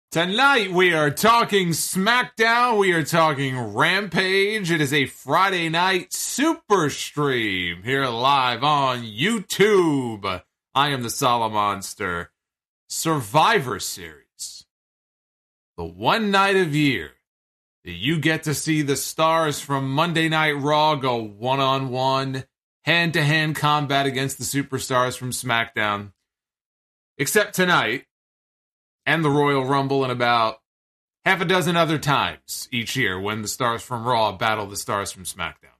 Tonight we are talking SmackDown, we are talking Rampage. It is a Friday night super stream here live on YouTube. I am the Solomonster. Survivor Series. The one night of year that you get to see the stars from Monday Night Raw go one-on-one, hand-to-hand combat against the superstars from SmackDown. Except tonight. And the Royal Rumble, and about half a dozen other times each year when the stars from Raw battle the stars from SmackDown.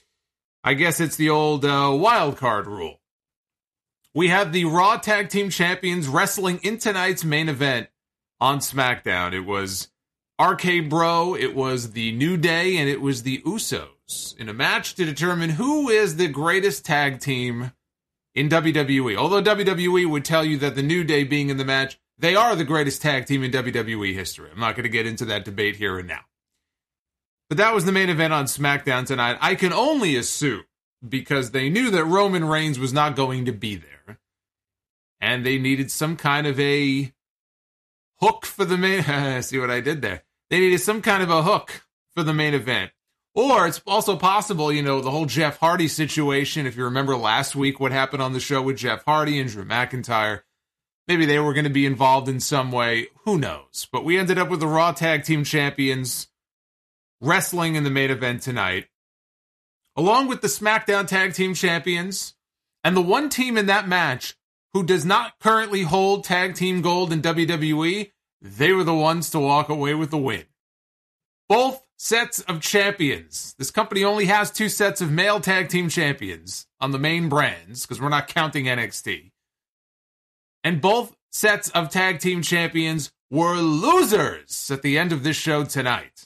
I guess it's the old wild card rule. We have the Raw Tag Team Champions wrestling in tonight's main event on SmackDown. It was RK Bro, it was the New Day, and it was the Usos in a match to determine who is the greatest tag team in WWE. Although WWE would tell you that the New Day being in the match, they are the greatest tag team in WWE history. I'm not going to get into that debate here and now. But that was the main event on SmackDown tonight. I can only assume, because they knew that Roman Reigns was not going to be there, and they needed some kind of a hook for the main... See what I did there? They needed some kind of a hook for the main event. Or it's also possible, the whole Jeff Hardy situation. If you remember last week what happened on the show with Jeff Hardy and Drew McIntyre, maybe they were going to be involved in some way. Who knows? But we ended up with the Raw Tag Team Champions wrestling in the main event tonight, along with the SmackDown Tag Team Champions, and the one team in that match who does not currently hold Tag Team Gold in WWE. They were the ones to walk away with the win. Both sets of champions. This company only has 2 sets of male Tag Team Champions on the main brands, because we're not counting NXT. And both sets of tag team champions were losers at the end of this show tonight.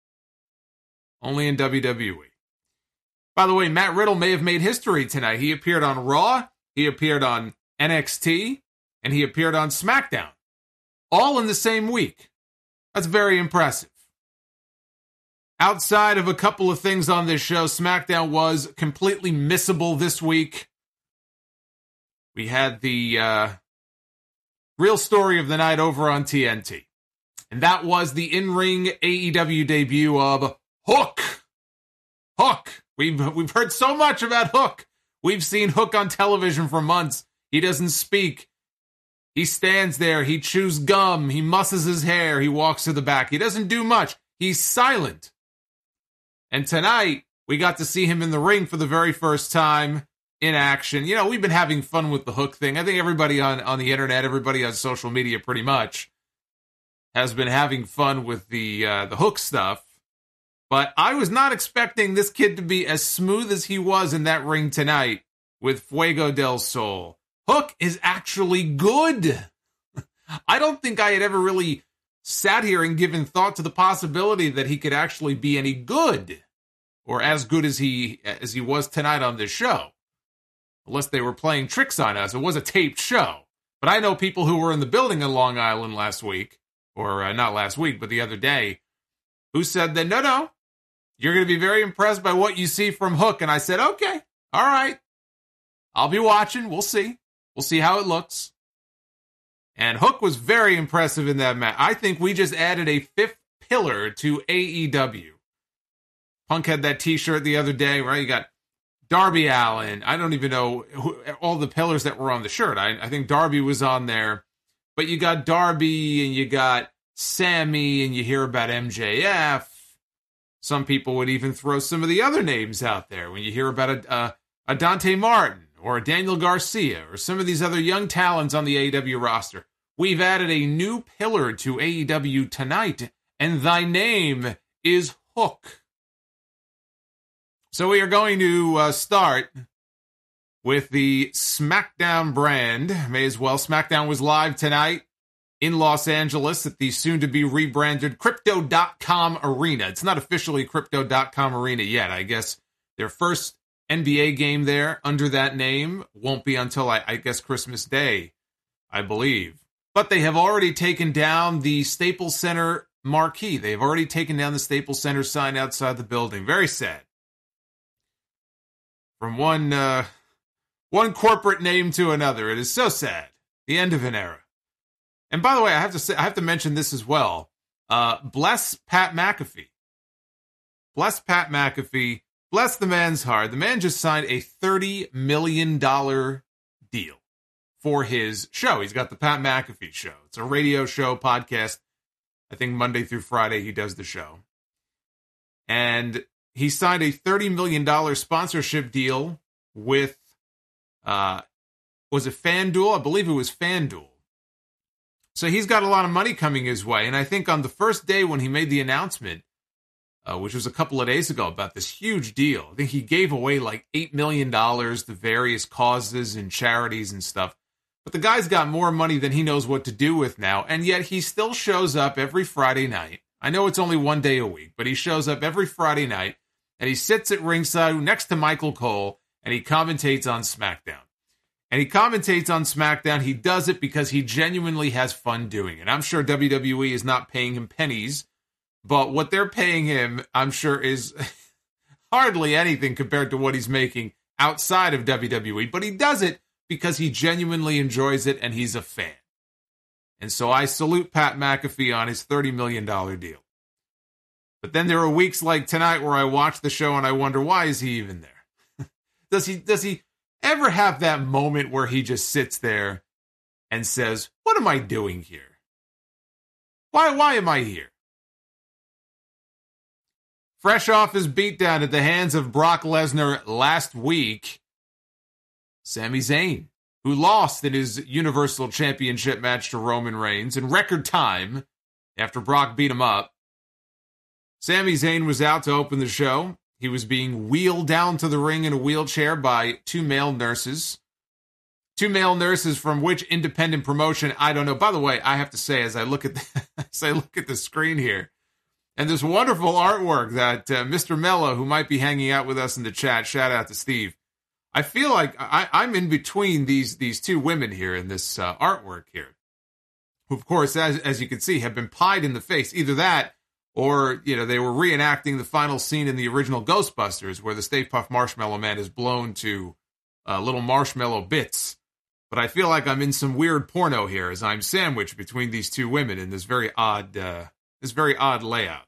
Only in WWE. By the way, Matt Riddle may have made history tonight. He appeared on Raw, he appeared on NXT, and he appeared on SmackDown. All in the same week. That's very impressive. Outside of a couple of things on this show, SmackDown was completely missable this week. We had the real story of the night over on TNT. And that was the in-ring AEW debut of Hook. Hook. We've heard so much about Hook. We've seen Hook on television for months. He doesn't speak. He stands there. He chews gum. He musses his hair. He walks to the back. He doesn't do much. He's silent. And tonight, we got to see him in the ring for the very first time. In action. We've been having fun with the Hook thing. I think everybody on the internet, everybody on social media pretty much has been having fun with the Hook stuff. But I was not expecting this kid to be as smooth as he was in that ring tonight with Fuego del Sol. Hook is actually good. I don't think I had ever really sat here and given thought to the possibility that he could actually be any good, or as good as he was tonight on this show. Unless they were playing tricks on us. It was a taped show. But I know people who were in the building in Long Island last week, or not last week, but the other day, who said that, no, you're going to be very impressed by what you see from Hook. And I said, okay, all right. I'll be watching. We'll see. We'll see how it looks. And Hook was very impressive in that match. I think we just added a 5th pillar to AEW. Punk had that t-shirt the other day, right? You got Darby Allin, I don't even know all the pillars that were on the shirt. I think Darby was on there. But you got Darby and you got Sammy and you hear about MJF. Some people would even throw some of the other names out there when you hear about a Dante Martin or a Daniel Garcia or some of these other young talents on the AEW roster. We've added a new pillar to AEW tonight, and thy name is Hook. So we are going to start with the SmackDown brand. May as well. SmackDown was live tonight in Los Angeles at the soon-to-be rebranded Crypto.com Arena. It's not officially Crypto.com Arena yet. I guess their first NBA game there under that name won't be until, I guess, Christmas Day, I believe. But they have already taken down the Staples Center marquee. They've already taken down the Staples Center sign outside the building. Very sad. From one corporate name to another. It is so sad. The end of an era. And by the way, I have to mention this as well. Bless Pat McAfee. Bless Pat McAfee. Bless the man's heart. The man just signed a $30 million deal for his show. He's got the Pat McAfee Show. It's a radio show, podcast. I think Monday through Friday he does the show. And he signed a $30 million sponsorship deal with, was it FanDuel? I believe it was FanDuel. So he's got a lot of money coming his way. And I think on the first day when he made the announcement, which was a couple of days ago, about this huge deal, I think he gave away like $8 million to various causes and charities and stuff. But the guy's got more money than he knows what to do with now. And yet he still shows up every Friday night. I know it's only one day a week, but he shows up every Friday night and he sits at ringside next to Michael Cole and he commentates on SmackDown. And he commentates on SmackDown. He does it because he genuinely has fun doing it. I'm sure WWE is not paying him pennies, but what they're paying him, I'm sure, is hardly anything compared to what he's making outside of WWE. But he does it because he genuinely enjoys it and he's a fan. And so I salute Pat McAfee on his $30 million deal. But then there are weeks like tonight where I watch the show and I wonder, why is he even there? Does he ever have that moment where he just sits there and says, what am I doing here? Why am I here? Fresh off his beatdown at the hands of Brock Lesnar last week, Sami Zayn, who lost in his Universal Championship match to Roman Reigns in record time after Brock beat him up. Sami Zayn was out to open the show. He was being wheeled down to the ring in a wheelchair by two male nurses. Two male nurses from which independent promotion, I don't know. By the way, I have to say, as I look at the screen here, and this wonderful artwork that Mr. Mello, who might be hanging out with us in the chat, shout out to Steve. I feel like I'm in between these two women here in this artwork here, who, of course, as you can see, have been pied in the face. Either that, or, you know, they were reenacting the final scene in the original Ghostbusters where the Stay Puft Marshmallow Man is blown to little marshmallow bits. But I feel like I'm in some weird porno here as I'm sandwiched between these two women in this very odd layout.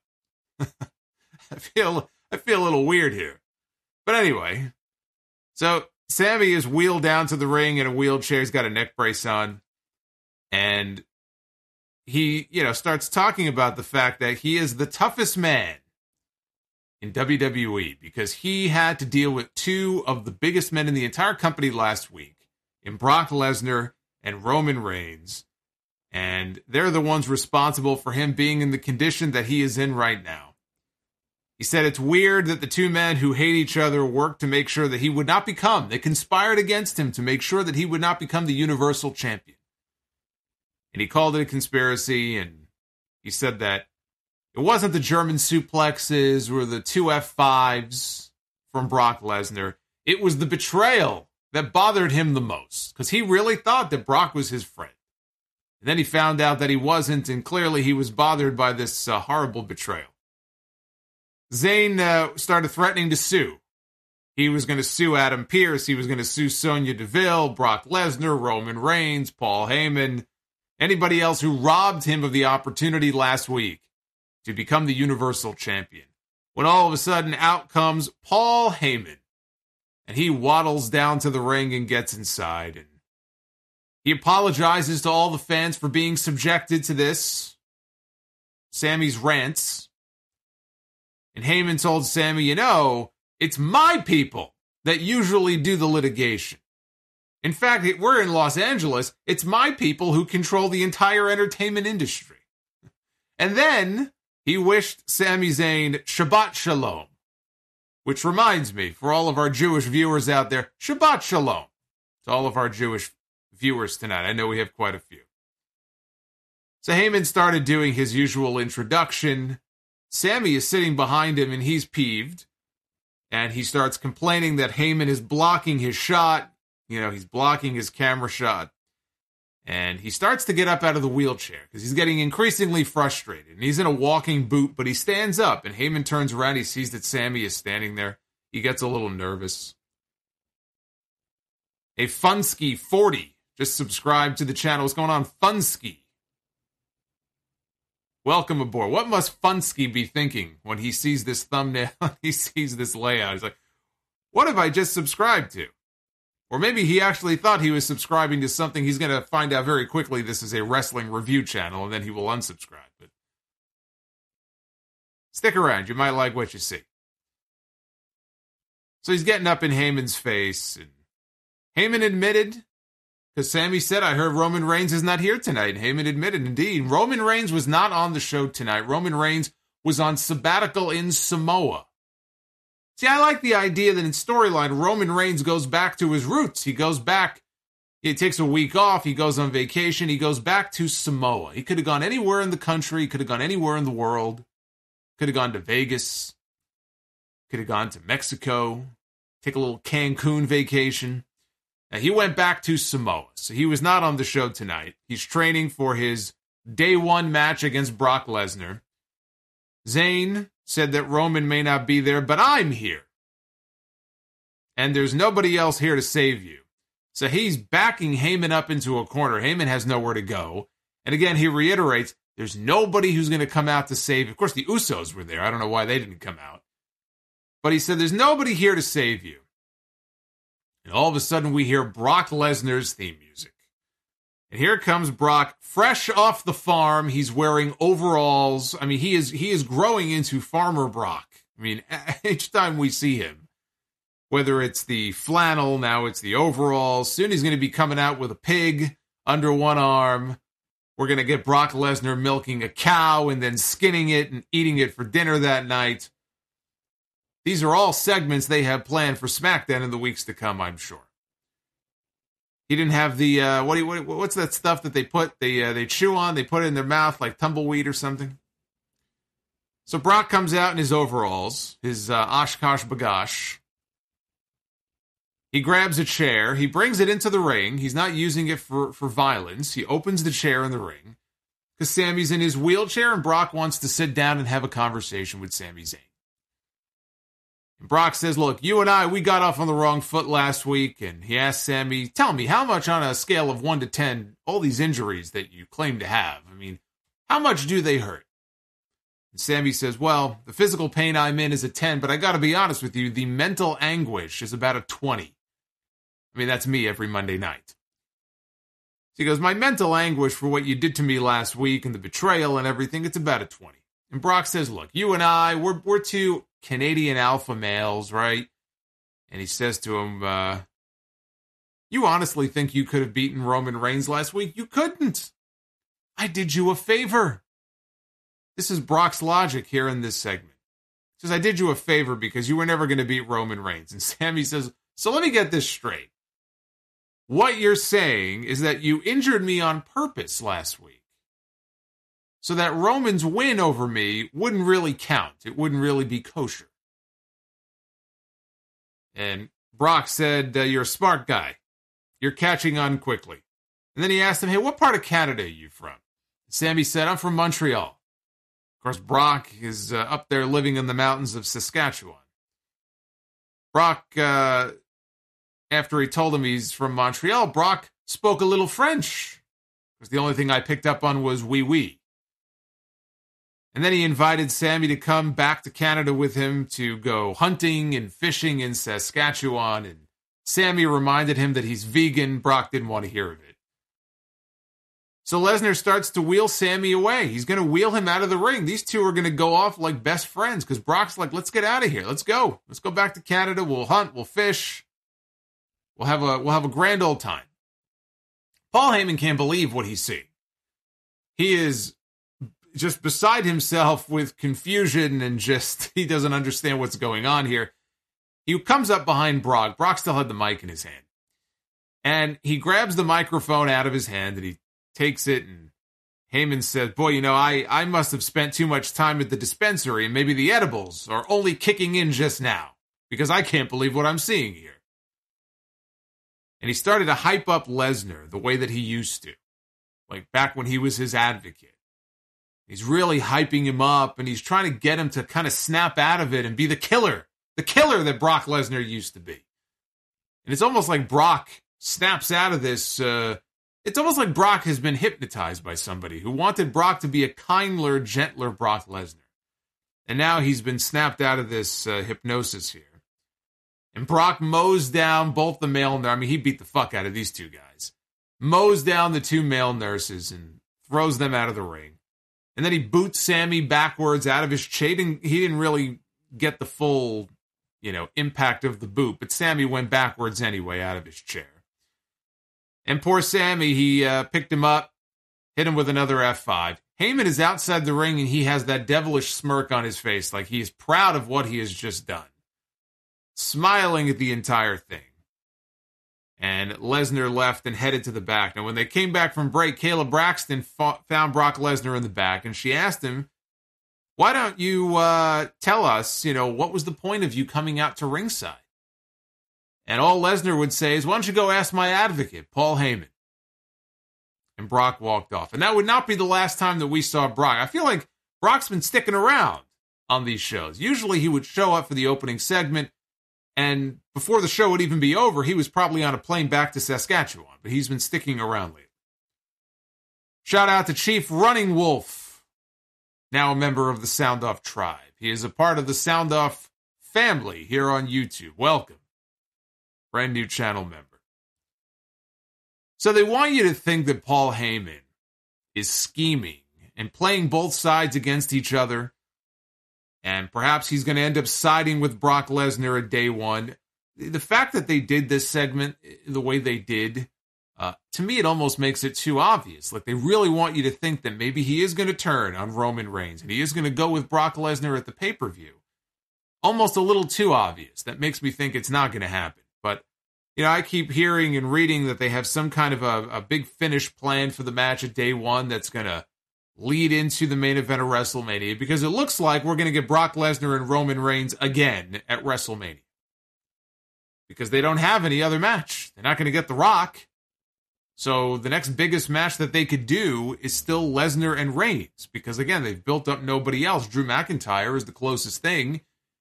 I feel a little weird here. But anyway, so Sami is wheeled down to the ring in a wheelchair. He's got a neck brace on. And he, starts talking about the fact that he is the toughest man in WWE because he had to deal with two of the biggest men in the entire company last week, in Brock Lesnar and Roman Reigns. And they're the ones responsible for him being in the condition that he is in right now. He said it's weird that the two men who hate each other worked to make sure that he would not become, they conspired against him to make sure that he would not become the Universal Champion. And he called it a conspiracy, and he said that it wasn't the German suplexes or the two F5s from Brock Lesnar. It was the betrayal that bothered him the most, because he really thought that Brock was his friend. And then he found out that he wasn't, and clearly he was bothered by this horrible betrayal. Zayn started threatening to sue. He was going to sue Adam Pearce. He was going to sue Sonya Deville, Brock Lesnar, Roman Reigns, Paul Heyman, anybody else who robbed him of the opportunity last week to become the Universal Champion. When all of a sudden out comes Paul Heyman. And he waddles down to the ring and gets inside. And he apologizes to all the fans for being subjected to this. Sami's rants. And Heyman told Sami, it's my people that usually do the litigation. In fact, we're in Los Angeles. It's my people who control the entire entertainment industry. And then he wished Sami Zayn Shabbat Shalom. Which reminds me, for all of our Jewish viewers out there, Shabbat Shalom to all of our Jewish viewers tonight. I know we have quite a few. So Heyman started doing his usual introduction. Sami is sitting behind him and he's peeved. And he starts complaining that Heyman is blocking his shot. He's blocking his camera shot. And he starts to get up out of the wheelchair because he's getting increasingly frustrated. And he's in a walking boot, but he stands up. And Heyman turns around. He sees that Sami is standing there. He gets a little nervous. A Funsky 40 just subscribed to the channel. What's going on, Funsky? Welcome aboard. What must Funsky be thinking when he sees this thumbnail, he sees this layout? He's like, what have I just subscribed to? Or maybe he actually thought he was subscribing to something. He's going to find out very quickly this is a wrestling review channel, and then he will unsubscribe. But stick around. You might like what you see. So he's getting up in Heyman's face, and Heyman admitted, because Sammy said, I heard Roman Reigns is not here tonight. And Heyman admitted, indeed, Roman Reigns was not on the show tonight. Roman Reigns was on sabbatical in Samoa. See, I like the idea that in storyline, Roman Reigns goes back to his roots. He goes back, he takes a week off, he goes on vacation, he goes back to Samoa. He could have gone anywhere in the country, he could have gone anywhere in the world, could have gone to Vegas, could have gone to Mexico, take a little Cancun vacation. Now, he went back to Samoa, so he was not on the show tonight. He's training for his day one match against Brock Lesnar. Zayn said that Roman may not be there, but I'm here. And there's nobody else here to save you. So he's backing Heyman up into a corner. Heyman has nowhere to go. And again, he reiterates, there's nobody who's going to come out to save. Of course, the Usos were there. I don't know why they didn't come out. But he said, there's nobody here to save you. And all of a sudden, we hear Brock Lesnar's theme music. And here comes Brock, fresh off the farm. He's wearing overalls. I mean, he is growing into Farmer Brock. I mean, each time we see him, whether it's the flannel, now it's the overalls. Soon he's going to be coming out with a pig under one arm. We're going to get Brock Lesnar milking a cow and then skinning it and eating it for dinner that night. These are all segments they have planned for SmackDown in the weeks to come, I'm sure. He didn't have the, what's that stuff that they put, they chew on, they put it in their mouth like tumbleweed or something? So Brock comes out in his overalls, his Oshkosh Bagosh. He grabs a chair, he brings it into the ring. He's not using it for violence. He opens the chair in the ring because Sammy's in his wheelchair and Brock wants to sit down and have a conversation with Sami Zayn. Brock says, look, you and I, we got off on the wrong foot last week. And he asked Sammy, tell me, how much on a scale of 1 to 10, all these injuries that you claim to have, I mean, how much do they hurt? And Sammy says, well, the physical pain I'm in is a 10, but I got to be honest with you, the mental anguish is about a 20. I mean, that's me every Monday night. So he goes, my mental anguish for what you did to me last week and the betrayal and everything, it's about a 20. And Brock says, look, you and I, we're two Canadian alpha males, right? And he says to him, you honestly think you could have beaten Roman Reigns last week? You couldn't. I did you a favor. This is Brock's logic here in this segment. He says, I did you a favor because you were never going to beat Roman Reigns. And Sammy says, so let me get this straight. What you're saying is that you injured me on purpose last week, so that Roman's win over me wouldn't really count. It wouldn't really be kosher. And Brock said, you're a smart guy. You're catching on quickly. And then he asked him, hey, what part of Canada are you from? Sammy said, I'm from Montreal. Of course, Brock is up there living in the mountains of Saskatchewan. Brock, after he told him he's from Montreal, Brock spoke a little French. Because the only thing I picked up on was oui, oui. And then he invited Sammy to come back to Canada with him to go hunting and fishing in Saskatchewan. And Sammy reminded him that he's vegan. Brock didn't want to hear of it. So Lesnar starts to wheel Sammy away. He's going to wheel him out of the ring. These two are going to go off like best friends because Brock's like, let's get out of here. Let's go. Let's go back to Canada. We'll hunt. We'll fish. We'll have a grand old time. Paul Heyman can't believe what he's seeing. He is just beside himself with confusion and just, he doesn't understand what's going on here. He comes up behind Brock. Brock still had the mic in his hand. And he grabs the microphone out of his hand and he takes it, and Heyman says, boy, you know, I must have spent too much time at the dispensary and maybe the edibles are only kicking in just now because I can't believe what I'm seeing here. And he started to hype up Lesnar the way that he used to, like back when he was his advocate. He's really hyping him up, and he's trying to get him to kind of snap out of it and be the killer that Brock Lesnar used to be. And it's almost like Brock snaps out of this It's almost like Brock has been hypnotized by somebody who wanted Brock to be a kinder, gentler Brock Lesnar. And now he's been snapped out of this hypnosis here. And Brock mows down both the male nurses. I mean, he beat the fuck out of these two guys. Mows down the two male nurses and throws them out of the ring. And then he boots Sammy backwards out of his chair. He didn't really get the full, impact of the boot. But Sammy went backwards anyway out of his chair. And poor Sammy, he picked him up, hit him with another F5. Heyman is outside the ring and he has that devilish smirk on his face like he is proud of what he has just done. Smiling at the entire thing. And Lesnar left and headed to the back. Now, when they came back from break, Kayla Braxton found Brock Lesnar in the back, and she asked him, why don't you tell us, what was the point of you coming out to ringside? And all Lesnar would say is, why don't you go ask my advocate, Paul Heyman? And Brock walked off. And that would not be the last time that we saw Brock. I feel like Brock's been sticking around on these shows. Usually he would show up for the opening segment, and before the show would even be over, he was probably on a plane back to Saskatchewan, but he's been sticking around lately. Shout out to Chief Running Wolf, now a member of the Sound Off tribe. He is a part of the Sound Off family here on YouTube. Welcome. Brand new channel member. So they want you to think that Paul Heyman is scheming and playing both sides against each other. And perhaps he's going to end up siding with Brock Lesnar at day one. The fact that they did this segment the way they did, to me, it almost makes it too obvious. Like, they really want you to think that maybe he is going to turn on Roman Reigns and he is going to go with Brock Lesnar at the pay-per-view. Almost a little too obvious. That makes me think it's not going to happen. But, I keep hearing and reading that they have some kind of a big finish planned for the match at day one that's going to lead into the main event of WrestleMania, because it looks like we're going to get Brock Lesnar and Roman Reigns again at WrestleMania. Because they don't have any other match. They're not going to get The Rock. So the next biggest match that they could do is still Lesnar and Reigns. Because again, they've built up nobody else. Drew McIntyre is the closest thing.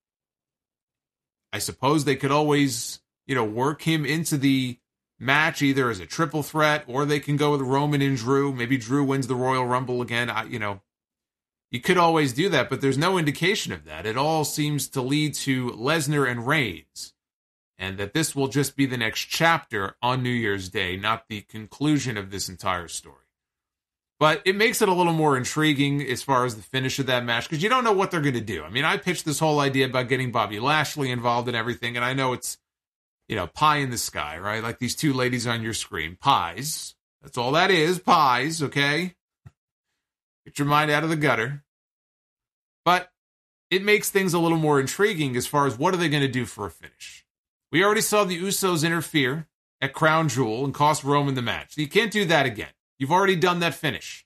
I suppose they could always, work him into the match either as a triple threat, or they can go with Roman and Drew. Maybe Drew wins the Royal Rumble again. You could always do that, but there's no indication of that. It all seems to lead to Lesnar and Reigns, and that this will just be the next chapter on New Year's Day, not the conclusion of this entire story. But it makes it a little more intriguing as far as the finish of that match, because you don't know what they're going to do. I mean, I pitched this whole idea about getting Bobby Lashley involved in everything, and I know it's, pie in the sky, right? Like these two ladies on your screen. Pies. That's all that is. Pies, okay? Get your mind out of the gutter. But it makes things a little more intriguing as far as what are they going to do for a finish. We already saw the Usos interfere at Crown Jewel and cost Roman the match. You can't do that again. You've already done that finish.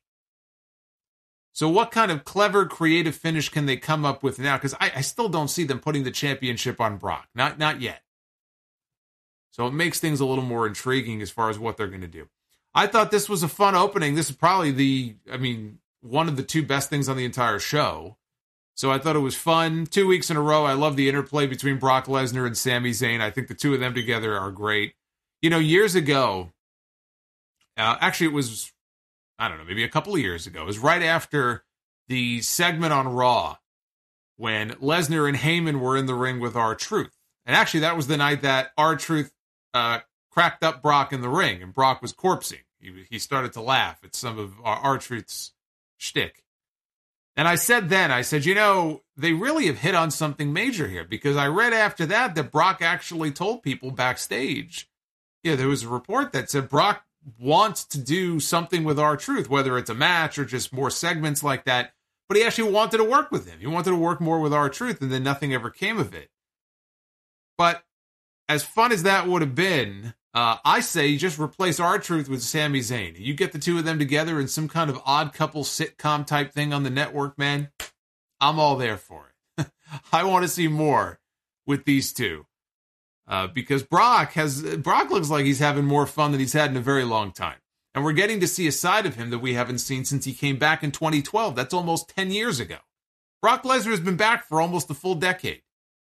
So what kind of clever, creative finish can they come up with now? Because I still don't see them putting the championship on Brock. Not yet. So it makes things a little more intriguing as far as what they're going to do. I thought this was a fun opening. This is probably one of the two best things on the entire show. So I thought it was fun. 2 weeks in a row. I love the interplay between Brock Lesnar and Sami Zayn. I think the two of them together are great. Years ago, actually it was, maybe a couple of years ago. It was right after the segment on Raw when Lesnar and Heyman were in the ring with R-Truth. And actually that was the night that R-Truth cracked up Brock in the ring, and Brock was corpsing. He started to laugh at some of R-Truth's shtick. And I said, they really have hit on something major here, because I read after that Brock actually told people backstage. Yeah, there was a report that said Brock wants to do something with R-Truth, whether it's a match or just more segments like that. But he actually wanted to work with him. He wanted to work more with R-Truth, and then nothing ever came of it. But as fun as that would have been, I say you just replace R-Truth with Sami Zayn. You get the two of them together in some kind of odd couple sitcom type thing on the network, man. I'm all there for it. I want to see more with these two. Because Brock looks like he's having more fun than he's had in a very long time. And we're getting to see a side of him that we haven't seen since he came back in 2012. That's almost 10 years ago. Brock Lesnar has been back for almost a full decade.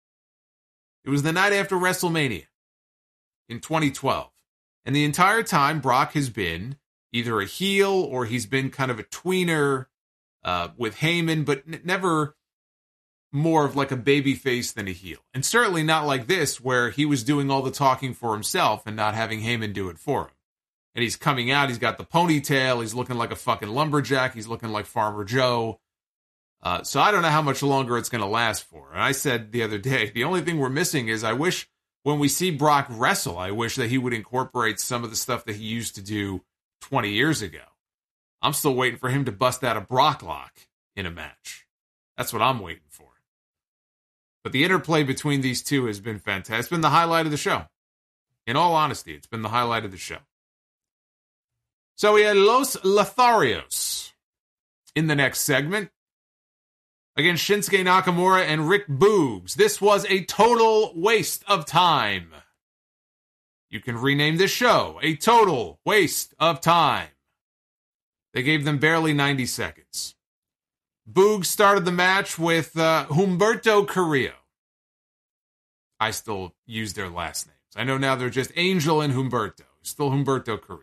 It was the night after WrestleMania in 2012. And the entire time, Brock has been either a heel or he's been kind of a tweener with Heyman, but never more of like a baby face than a heel. And certainly not like this, where he was doing all the talking for himself and not having Heyman do it for him. And he's coming out, he's got the ponytail, he's looking like a fucking lumberjack, he's looking like Farmer Joe. So I don't know how much longer it's going to last for. And I said the other day, the only thing we're missing is I wish when we see Brock wrestle, I wish that he would incorporate some of the stuff that he used to do 20 years ago. I'm still waiting for him to bust out a Brock lock in a match. That's what I'm waiting for. But the interplay between these two has been fantastic. It's been the highlight of the show. In all honesty, it's been the highlight of the show. So we had Los Lotharios in the next segment against Shinsuke Nakamura and Rick Boogs. This was a total waste of time. You can rename this show a total waste of time. They gave them barely 90 seconds. Boogs started the match with Humberto Carrillo. I still use their last names. I know now they're just Angel and Humberto. Still Humberto Carrillo.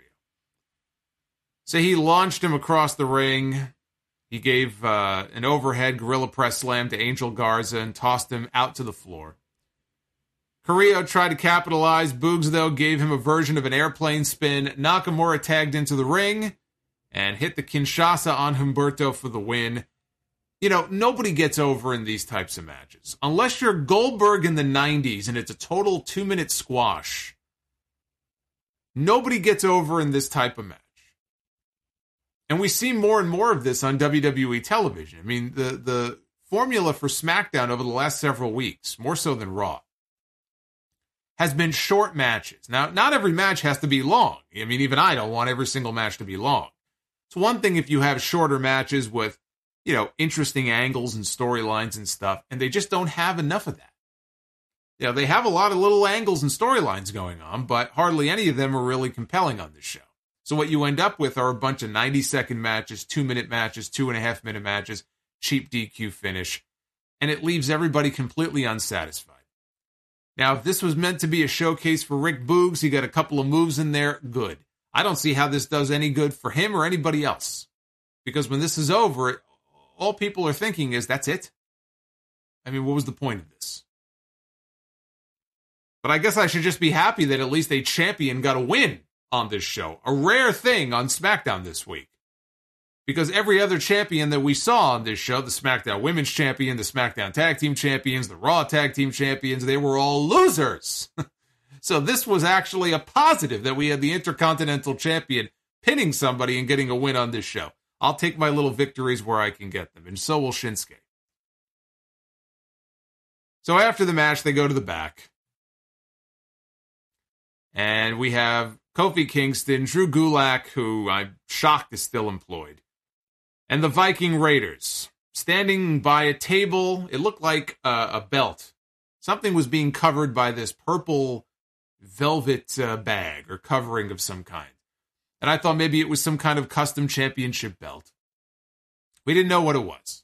So he launched him across the ring. He gave an overhead gorilla press slam to Angel Garza and tossed him out to the floor. Carrillo tried to capitalize. Boogs, though, gave him a version of an airplane spin. Nakamura tagged into the ring and hit the Kinshasa on Humberto for the win. You know, nobody gets over in these types of matches. Unless you're Goldberg in the 90s and it's a total 2-minute squash. Nobody gets over in this type of match. And we see more and more of this on WWE television. I mean, the formula for SmackDown over the last several weeks, more so than Raw, has been short matches. Now, not every match has to be long. I mean, even I don't want every single match to be long. It's one thing if you have shorter matches with, you know, interesting angles and storylines and stuff, and they just don't have enough of that. You know, they have a lot of little angles and storylines going on, but hardly any of them are really compelling on this show. So what you end up with are a bunch of 90-second matches, 2-minute matches, 2.5-minute matches, cheap DQ finish, and it leaves everybody completely unsatisfied. Now, if this was meant to be a showcase for Rick Boogs, he got a couple of moves in there, good. I don't see how this does any good for him or anybody else. Because when this is over, all people are thinking is, that's it? I mean, what was the point of this? But I guess I should just be happy that at least a champion got a win on this show. A rare thing on SmackDown this week. Because every other champion that we saw on this show, the SmackDown Women's Champion, the SmackDown Tag Team Champions, the Raw Tag Team Champions, they were all losers. So this was actually a positive that we had the Intercontinental Champion pinning somebody and getting a win on this show. I'll take my little victories where I can get them, and so will Shinsuke. So after the match, they go to the back. And we have Kofi Kingston, Drew Gulak, who I'm shocked is still employed, and the Viking Raiders, standing by a table. It looked like a belt. Something was being covered by this purple velvet bag or covering of some kind. And I thought maybe it was some kind of custom championship belt. We didn't know what it was.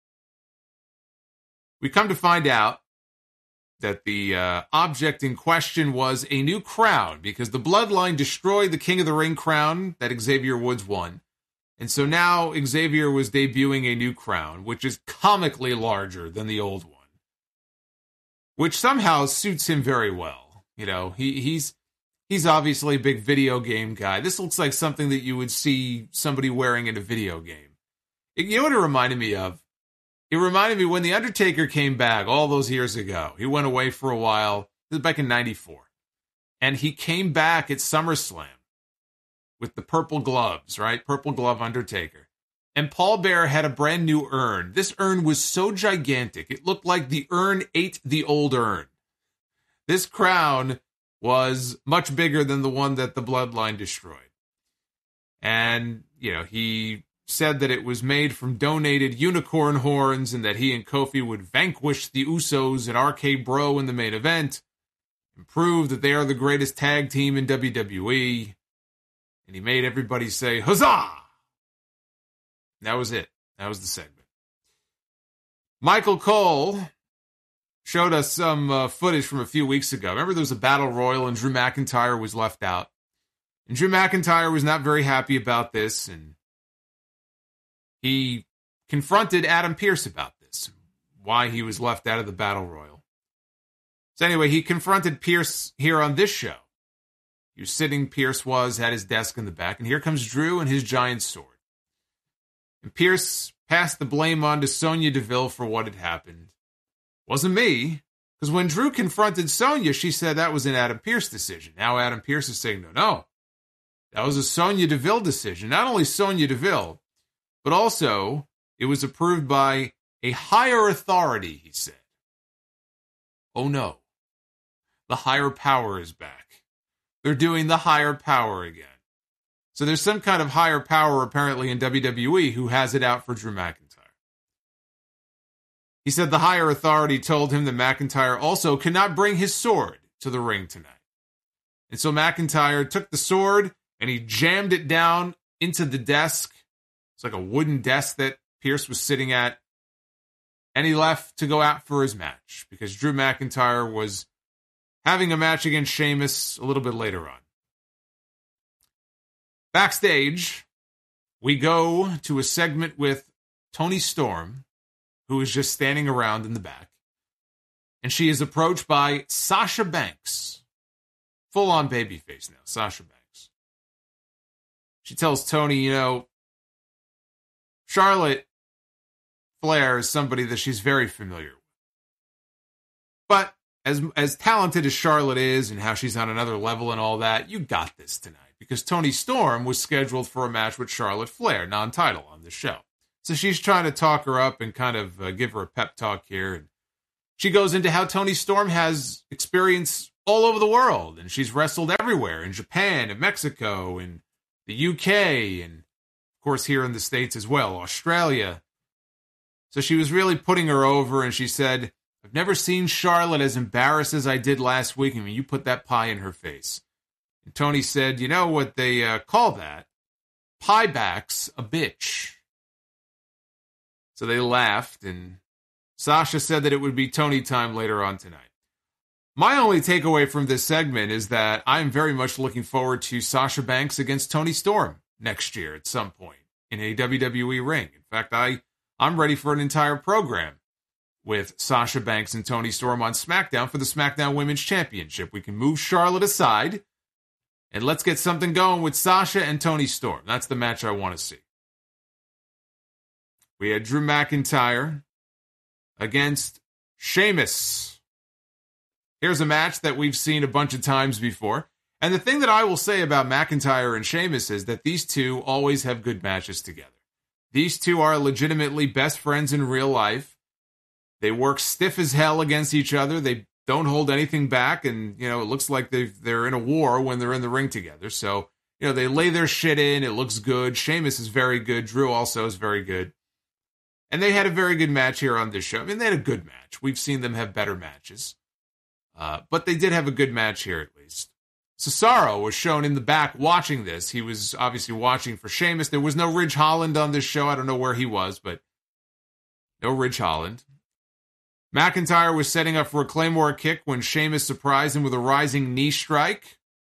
We come to find out that the object in question was a new crown, because the Bloodline destroyed the King of the Ring crown that Xavier Woods won. And so now Xavier was debuting a new crown, which is comically larger than the old one, which somehow suits him very well. You know, he's obviously a big video game guy. This looks like something that you would see somebody wearing in a video game. You know what it reminded me of? It reminded me when The Undertaker came back all those years ago. He went away for a while. This was back in 94. And he came back at SummerSlam with the purple gloves, right? Purple glove Undertaker. And Paul Bearer had a brand new urn. This urn was so gigantic. It looked like the urn ate the old urn. This crown was much bigger than the one that the Bloodline destroyed. And, you know, he said that it was made from donated unicorn horns and that he and Kofi would vanquish the Usos and RK Bro in the main event and prove that they are the greatest tag team in WWE. And he made everybody say, huzzah! That was it. That was the segment. Michael Cole showed us some footage from a few weeks ago. Remember there was a battle royal and Drew McIntyre was left out? And Drew McIntyre was not very happy about this, and he confronted Adam Pearce about this, why he was left out of the Battle Royal. So anyway, he confronted Pearce here on this show. He was sitting, Pearce was, at his desk in the back, and here comes Drew and his giant sword. And Pearce passed the blame on to Sonya Deville for what had happened. Wasn't me, because when Drew confronted Sonya, she said that was an Adam Pearce decision. Now Adam Pearce is saying, no, that was a Sonya Deville decision. Not only Sonya Deville, but also it was approved by a higher authority, he said. Oh no, the higher power is back. They're doing the higher power again. So there's some kind of higher power apparently in WWE who has it out for Drew McIntyre. He said the higher authority told him that McIntyre also cannot bring his sword to the ring tonight. And so McIntyre took the sword and he jammed it down into the desk. It's like a wooden desk that Pearce was sitting at. And he left to go out for his match because Drew McIntyre was having a match against Sheamus a little bit later on. Backstage, we go to a segment with Toni Storm, who is just standing around in the back. And she is approached by Sasha Banks. Full-on babyface now, Sasha Banks. She tells Toni, Charlotte Flair is somebody that she's very familiar with. But as talented as Charlotte is and how she's on another level and all that, you got this tonight. Because Toni Storm was scheduled for a match with Charlotte Flair, non-title, on the show. So she's trying to talk her up and kind of give her a pep talk here. And she goes into how Toni Storm has experience all over the world. And she's wrestled everywhere, in Japan and Mexico and the UK. And, of course, here in the States as well, Australia. So she was really putting her over. And she said, I've never seen Charlotte as embarrassed as I did last week. I mean, you put that pie in her face. And Toni said, you know what they call that? Pieback's a bitch. So they laughed, and Sasha said that it would be Toni time later on tonight. My only takeaway from this segment is that I'm very much looking forward to Sasha Banks against Toni Storm next year at some point in a WWE ring. In fact, I'm ready for an entire program with Sasha Banks and Toni Storm on SmackDown for the SmackDown Women's Championship. We can move Charlotte aside, and let's get something going with Sasha and Toni Storm. That's the match I want to see. We had Drew McIntyre against Sheamus. Here's a match that we've seen a bunch of times before. And the thing that I will say about McIntyre and Sheamus is that these two always have good matches together. These two are legitimately best friends in real life. They work stiff as hell against each other. They don't hold anything back. And, it looks like they're in a war when they're in the ring together. So, they lay their shit in. It looks good. Sheamus is very good. Drew also is very good. And they had a very good match here on this show. I mean, they had a good match. We've seen them have better matches. But they did have a good match here, at least. Cesaro was shown in the back watching this. He was obviously watching for Sheamus. There was no Ridge Holland on this show. I don't know where he was, but no Ridge Holland. McIntyre was setting up for a Claymore kick when Sheamus surprised him with a rising knee strike.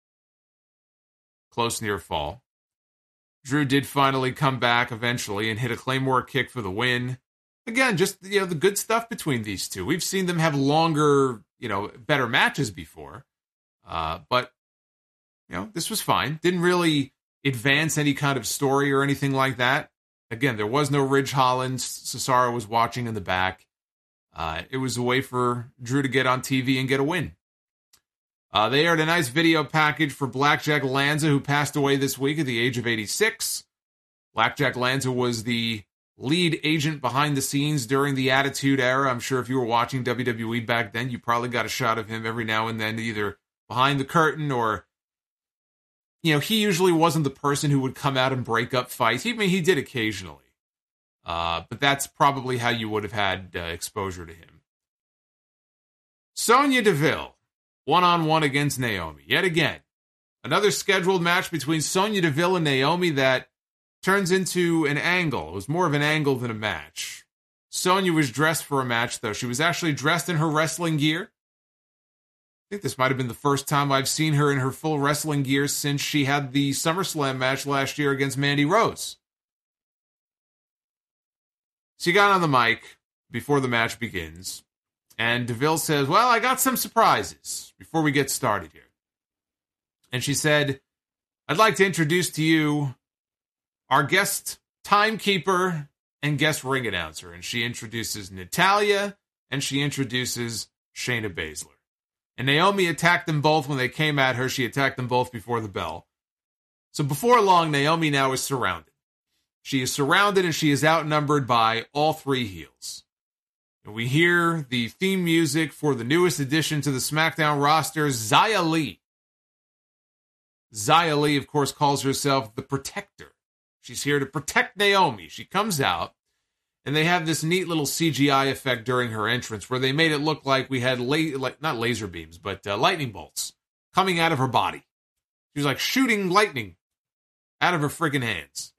Close near fall. Drew did finally come back eventually and hit a Claymore kick for the win. Again, just, the good stuff between these two. We've seen them have longer, better matches before. But, this was fine. Didn't really advance any kind of story or anything like that. Again, there was no Ridge Holland. Cesaro was watching in the back. It was a way for Drew to get on TV and get a win. They aired a nice video package for Blackjack Lanza, who passed away this week at the age of 86. Blackjack Lanza was the lead agent behind the scenes during the Attitude Era. I'm sure if you were watching WWE back then, you probably got a shot of him every now and then, either behind the curtain or, he usually wasn't the person who would come out and break up fights. He did occasionally. But that's probably how you would have had exposure to him. Sonya Deville, one-on-one against Naomi. Yet again, another scheduled match between Sonya Deville and Naomi that turns into an angle. It was more of an angle than a match. Sonya was dressed for a match, though. She was actually dressed in her wrestling gear. think this might have been the first time I've seen her in her full wrestling gear since she had the SummerSlam match last year against Mandy Rose. She got on the mic before the match begins, and Deville says, well, I got some surprises before we get started here. And she said, I'd like to introduce to you our guest timekeeper and guest ring announcer. And she introduces Natalya, and she introduces Shayna Baszler. And Naomi attacked them both when they came at her. She attacked them both before the bell. So before long, Naomi now is surrounded. She is surrounded and she is outnumbered by all three heels. And we hear the theme music for the newest addition to the SmackDown roster, Xia Li. Xia Li, of course, calls herself the Protector. She's here to protect Naomi. She comes out, and they have this neat little CGI effect during her entrance where they made it look like we had, not laser beams, but lightning bolts coming out of her body. She was like shooting lightning out of her friggin' hands.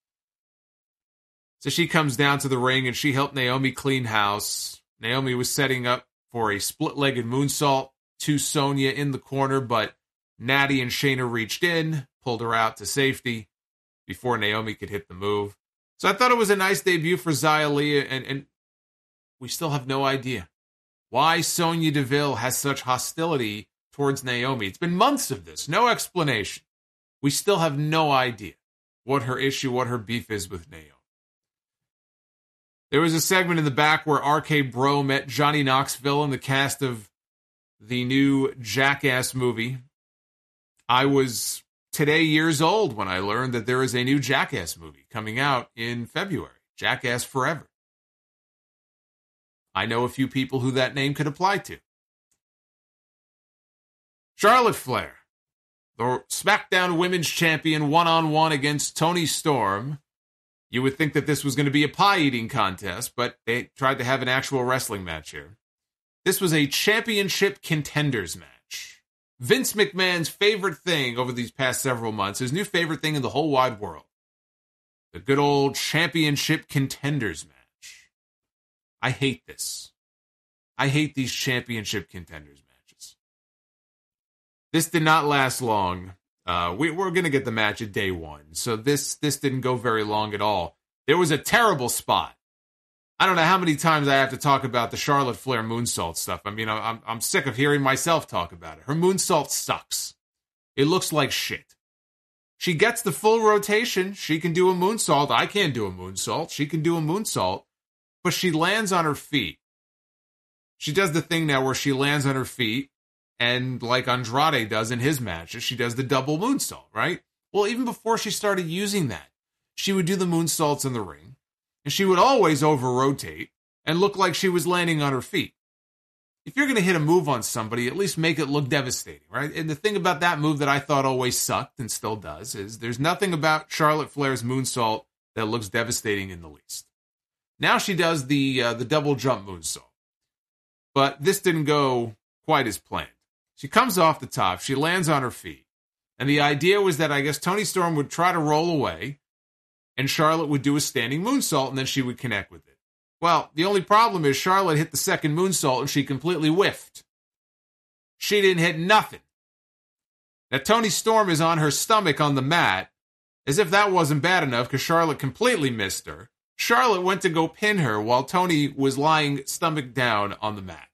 So she comes down to the ring, and she helped Naomi clean house. Naomi was setting up for a split-legged moonsault to Sonya in the corner, but Natty and Shayna reached in, pulled her out to safety before Naomi could hit the move. So I thought it was a nice debut for Xia Li, and we still have no idea why Sonya Deville has such hostility towards Naomi. It's been months of this, no explanation. We still have no idea what her issue, what her beef is with Naomi. There was a segment in the back where RK Bro met Johnny Knoxville in the cast of the new Jackass movie. I was today years old when I learned that there is a new Jackass movie coming out in February, Jackass Forever. I know a few people who that name could apply to. Charlotte Flair, the SmackDown Women's Champion, one-on-one against Toni Storm. You would think that this was going to be a pie-eating contest, but they tried to have an actual wrestling match here. This was a championship contenders match. Vince McMahon's favorite thing over these past several months, his new favorite thing in the whole wide world. The good old championship contenders match. I hate this. I hate these championship contenders matches. This did not last long. We're going to get the match at day one, so this didn't go very long at all. There was a terrible spot. I don't know how many times I have to talk about the Charlotte Flair moonsault stuff. I mean, I'm sick of hearing myself talk about it. Her moonsault sucks. It looks like shit. She gets the full rotation. She can do a moonsault. I can't do a moonsault. She can do a moonsault, but she lands on her feet. She does the thing now where she lands on her feet, and like Andrade does in his matches, she does the double moonsault, right? Well, even before she started using that, she would do the moonsaults in the ring, and she would always over-rotate and look like she was landing on her feet. If you're going to hit a move on somebody, at least make it look devastating, right? And the thing about that move that I thought always sucked and still does is there's nothing about Charlotte Flair's moonsault that looks devastating in the least. Now she does the double jump moonsault. But this didn't go quite as planned. She comes off the top, she lands on her feet, and the idea was that I guess Toni Storm would try to roll away, and Charlotte would do a standing moonsault, and then she would connect with it. Well, the only problem is Charlotte hit the second moonsault, and she completely whiffed. She didn't hit nothing. Now, Toni Storm is on her stomach on the mat, as if that wasn't bad enough, because Charlotte completely missed her. Charlotte went to go pin her while Toni was lying stomach down on the mat.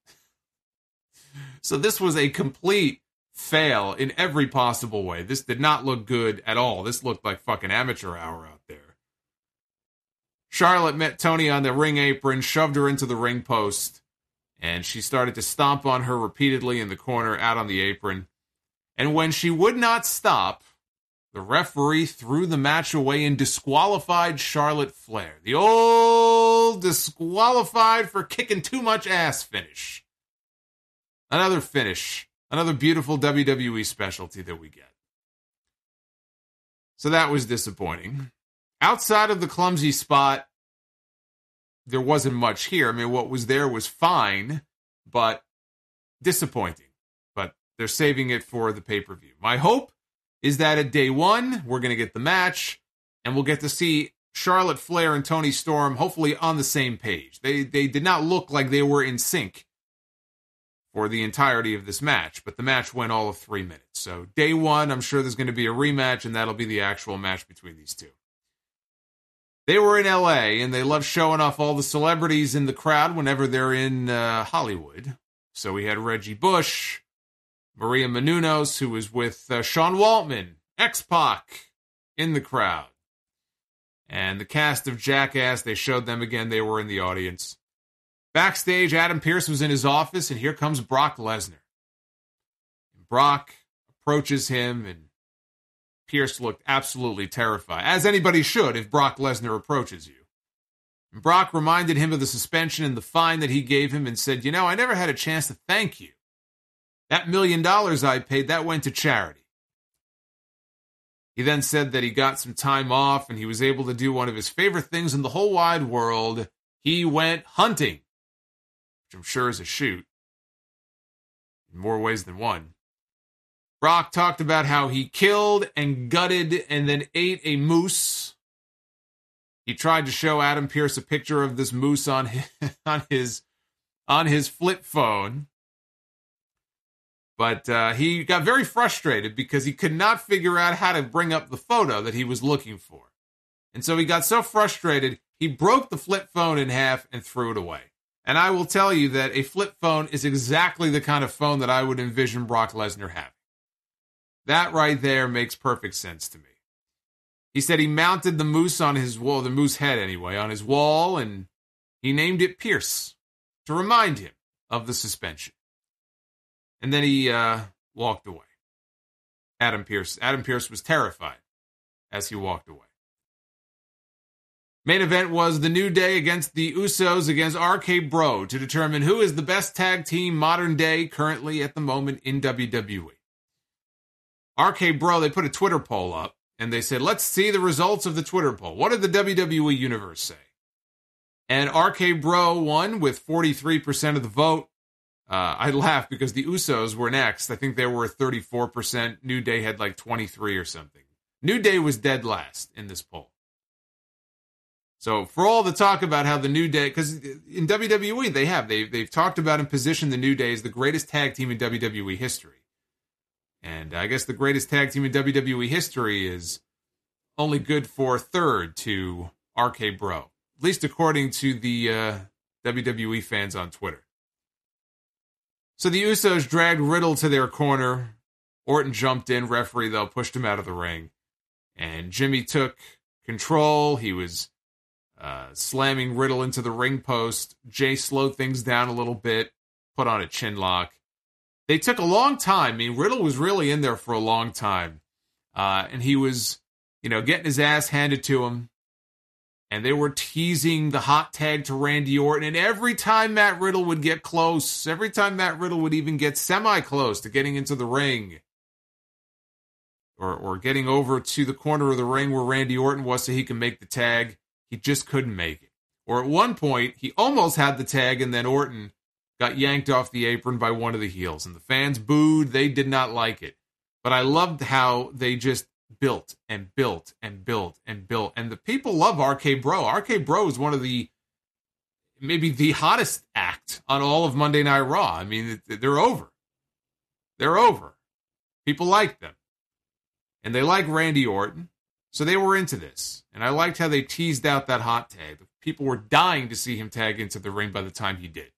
So this was a complete fail in every possible way. This did not look good at all. This looked like fucking amateur hour out there. Charlotte met Toni on the ring apron, shoved her into the ring post, and she started to stomp on her repeatedly in the corner out on the apron. And when she would not stop, the referee threw the match away and disqualified Charlotte Flair. The old disqualified for kicking too much ass finish. Another finish. Another beautiful WWE specialty that we get. So that was disappointing. Outside of the clumsy spot, there wasn't much here. I mean, what was there was fine, but disappointing. But they're saving it for the pay-per-view. My hope is that at day one, we're going to get the match, and we'll get to see Charlotte Flair and Toni Storm hopefully on the same page. They did not look like they were in sync for the entirety of this match, but the match went all of 3 minutes. So day one, I'm sure there's going to be a rematch, and that'll be the actual match between these two. They were in LA, and they love showing off all the celebrities in the crowd whenever they're in Hollywood. So we had Reggie Bush, Maria Menounos, who was with Sean Waltman, X-Pac, in the crowd. And the cast of Jackass, they showed them again. They were in the audience. Backstage, Adam Pearce was in his office, and here comes Brock Lesnar. Brock approaches him, and Pearce looked absolutely terrified, as anybody should if Brock Lesnar approaches you. And Brock reminded him of the suspension and the fine that he gave him and said, I never had a chance to thank you. That $1 million I paid, that went to charity. He then said that he got some time off and he was able to do one of his favorite things in the whole wide world. He went hunting, which I'm sure is a shoot, in more ways than one. Brock talked about how he killed and gutted and then ate a moose. He tried to show Adam Pearce a picture of this moose on his flip phone. But he got very frustrated because he could not figure out how to bring up the photo that he was looking for. And so he got so frustrated, he broke the flip phone in half and threw it away. And I will tell you that a flip phone is exactly the kind of phone that I would envision Brock Lesnar having. That right there makes perfect sense to me. He said he mounted the moose on his wall, the moose head anyway, on his wall, and he named it Pierce to remind him of the suspension. And then he walked away. Adam Pearce was terrified as he walked away. Main event was the New Day against the Usos against RK Bro to determine who is the best tag team modern day currently at the moment in WWE. RK Bro, they put a Twitter poll up, and they said, let's see the results of the Twitter poll. What did the WWE Universe say? And RK Bro won with 43% of the vote. I laughed because the Usos were next. I think they were 34%. New Day had like 23 or something. New Day was dead last in this poll. So for all the talk about how the New Day, because in WWE they've talked about and positioned the New Day as the greatest tag team in WWE history. And I guess the greatest tag team in WWE history is only good for third to RK Bro, at least according to the WWE fans on Twitter. So the Usos dragged Riddle to their corner. Orton jumped in. Referee, though, pushed him out of the ring. And Jimmy took control. He was slamming Riddle into the ring post. Jay slowed things down a little bit, put on a chin lock. They took a long time. I mean, Riddle was really in there for a long time. And he was, getting his ass handed to him. And they were teasing the hot tag to Randy Orton. And every time Matt Riddle would get close, every time Matt Riddle would even get semi-close to getting into the ring, or getting over to the corner of the ring where Randy Orton was so he can make the tag, he just couldn't make it. Or at one point, he almost had the tag, and then Orton got yanked off the apron by one of the heels. And the fans booed. They did not like it. But I loved how they just built and built and built and built. And the people love RK Bro. RK Bro is one of maybe the hottest act on all of Monday Night Raw. I mean, they're over. They're over. People like them. And they like Randy Orton. So they were into this. And I liked how they teased out that hot tag. People were dying to see him tag into the ring by the time he did.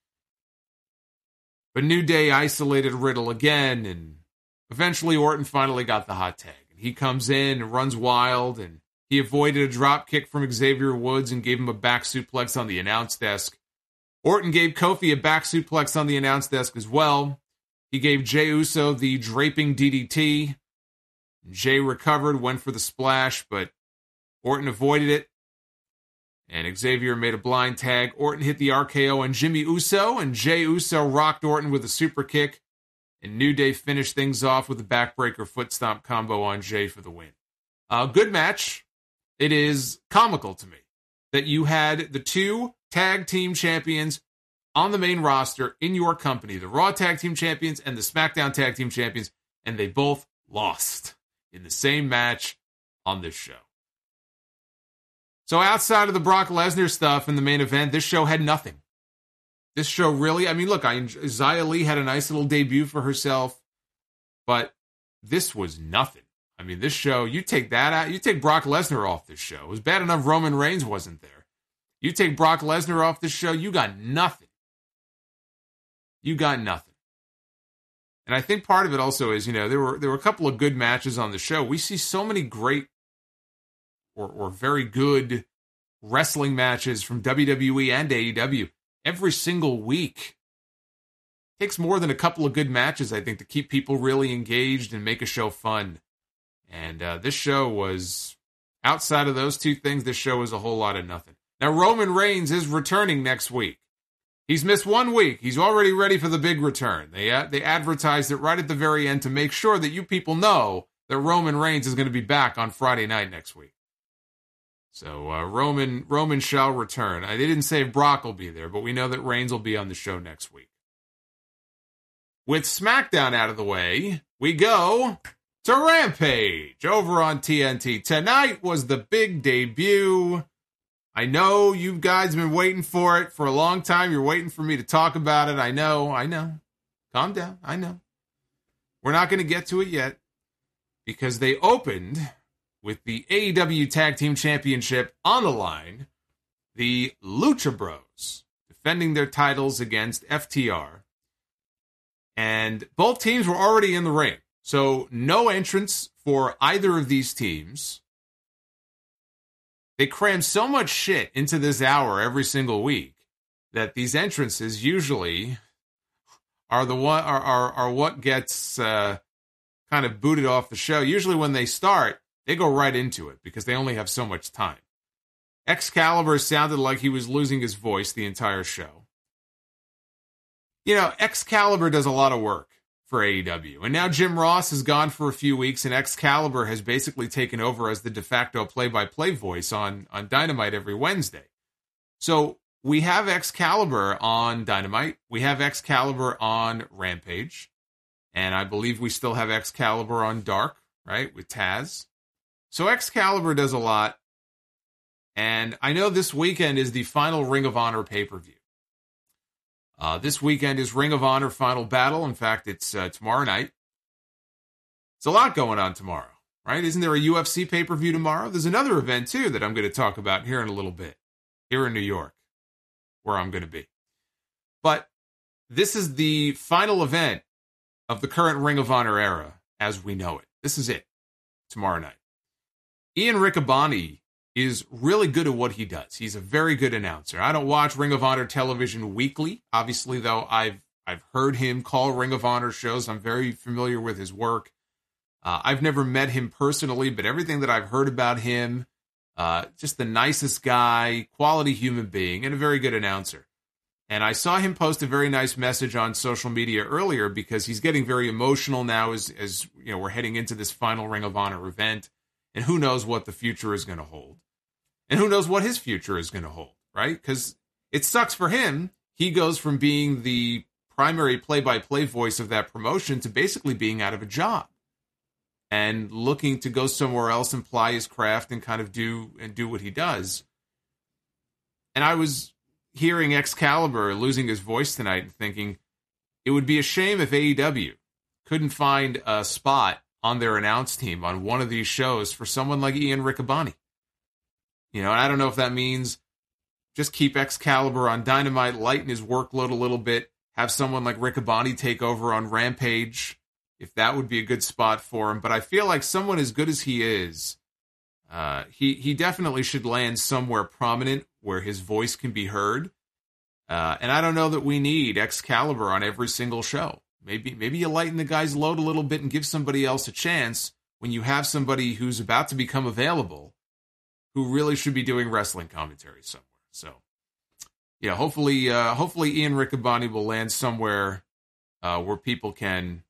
But New Day isolated Riddle again, and eventually Orton finally got the hot tag. He comes in and runs wild, and he avoided a drop kick from Xavier Woods and gave him a back suplex on the announce desk. Orton gave Kofi a back suplex on the announce desk as well. He gave Jey Uso the draping DDT. Jey recovered, went for the splash, but Orton avoided it. And Xavier made a blind tag. Orton hit the RKO on Jimmy Uso, and Jey Uso rocked Orton with a super kick. And New Day finished things off with a backbreaker foot stomp combo on Jey for the win. Good match. It is comical to me that you had the two tag team champions on the main roster in your company, the Raw tag team champions and the SmackDown tag team champions, and they both lost in the same match on this show. So outside of the Brock Lesnar stuff in the main event, this show had nothing. This show really, I mean, look, Xia Li had a nice little debut for herself, but this was nothing. I mean, this show, you take that out, you take Brock Lesnar off this show. It was bad enough Roman Reigns wasn't there. You take Brock Lesnar off this show, you got nothing. You got nothing. And I think part of it also is, there were a couple of good matches on the show. We see so many great or very good wrestling matches from WWE and AEW every single week. It takes more than a couple of good matches, I think, to keep people really engaged and make a show fun. And this show was, outside of those two things, this show was a whole lot of nothing. Now, Roman Reigns is returning next week. He's missed 1 week. He's already ready for the big return. They advertised it right at the very end to make sure that you people know that Roman Reigns is going to be back on Friday night next week. So Roman shall return. They didn't say if Brock will be there, but we know that Reigns will be on the show next week. With SmackDown out of the way, we go to Rampage over on TNT. Tonight was the big debut. I know you guys have been waiting for it for a long time. You're waiting for me to talk about it. I know. Calm down. I know. We're not going to get to it yet because they opened with the AEW Tag Team Championship on the line. The Lucha Bros defending their titles against FTR. And both teams were already in the ring. So no entrance for either of these teams. They cram so much shit into this hour every single week that these entrances usually are what gets kind of booted off the show. Usually when they start, they go right into it because they only have so much time. Excalibur sounded like he was losing his voice the entire show. Excalibur does a lot of work for AEW. And now Jim Ross is gone for a few weeks, and Excalibur has basically taken over as the de facto play-by-play voice on Dynamite every Wednesday. So we have Excalibur on Dynamite. We have Excalibur on Rampage. And I believe we still have Excalibur on Dark, right, with Taz. So Excalibur does a lot. And I know this weekend is the final Ring of Honor pay-per-view. This weekend is Ring of Honor Final Battle. In fact, it's tomorrow night. There's a lot going on tomorrow, right? Isn't there a UFC pay-per-view tomorrow? There's another event, too, that I'm going to talk about here in a little bit, here in New York, where I'm going to be. But this is the final event of the current Ring of Honor era as we know it. This is it, tomorrow night. Ian Riccaboni is really good at what he does. He's a very good announcer. I don't watch Ring of Honor television weekly. Obviously, though, I've heard him call Ring of Honor shows. I'm very familiar with his work. I've never met him personally, but everything that I've heard about him, just the nicest guy, quality human being, and a very good announcer. And I saw him post a very nice message on social media earlier because he's getting very emotional now as we're heading into this final Ring of Honor event. And who knows what the future is going to hold. And who knows what his future is going to hold, right? Because it sucks for him. He goes from being the primary play-by-play voice of that promotion to basically being out of a job and looking to go somewhere else and ply his craft and kind of do what he does. And I was hearing Excalibur losing his voice tonight and thinking it would be a shame if AEW couldn't find a spot on their announce team on one of these shows for someone like Ian Riccaboni. And I don't know if that means just keep Excalibur on Dynamite, lighten his workload a little bit, have someone like Riccaboni take over on Rampage, if that would be a good spot for him. But I feel like someone as good as he is, he definitely should land somewhere prominent where his voice can be heard. And I don't know that we need Excalibur on every single show. Maybe you lighten the guy's load a little bit and give somebody else a chance when you have somebody who's about to become available who really should be doing wrestling commentary somewhere. So, yeah, hopefully Ian Riccaboni will land somewhere where people can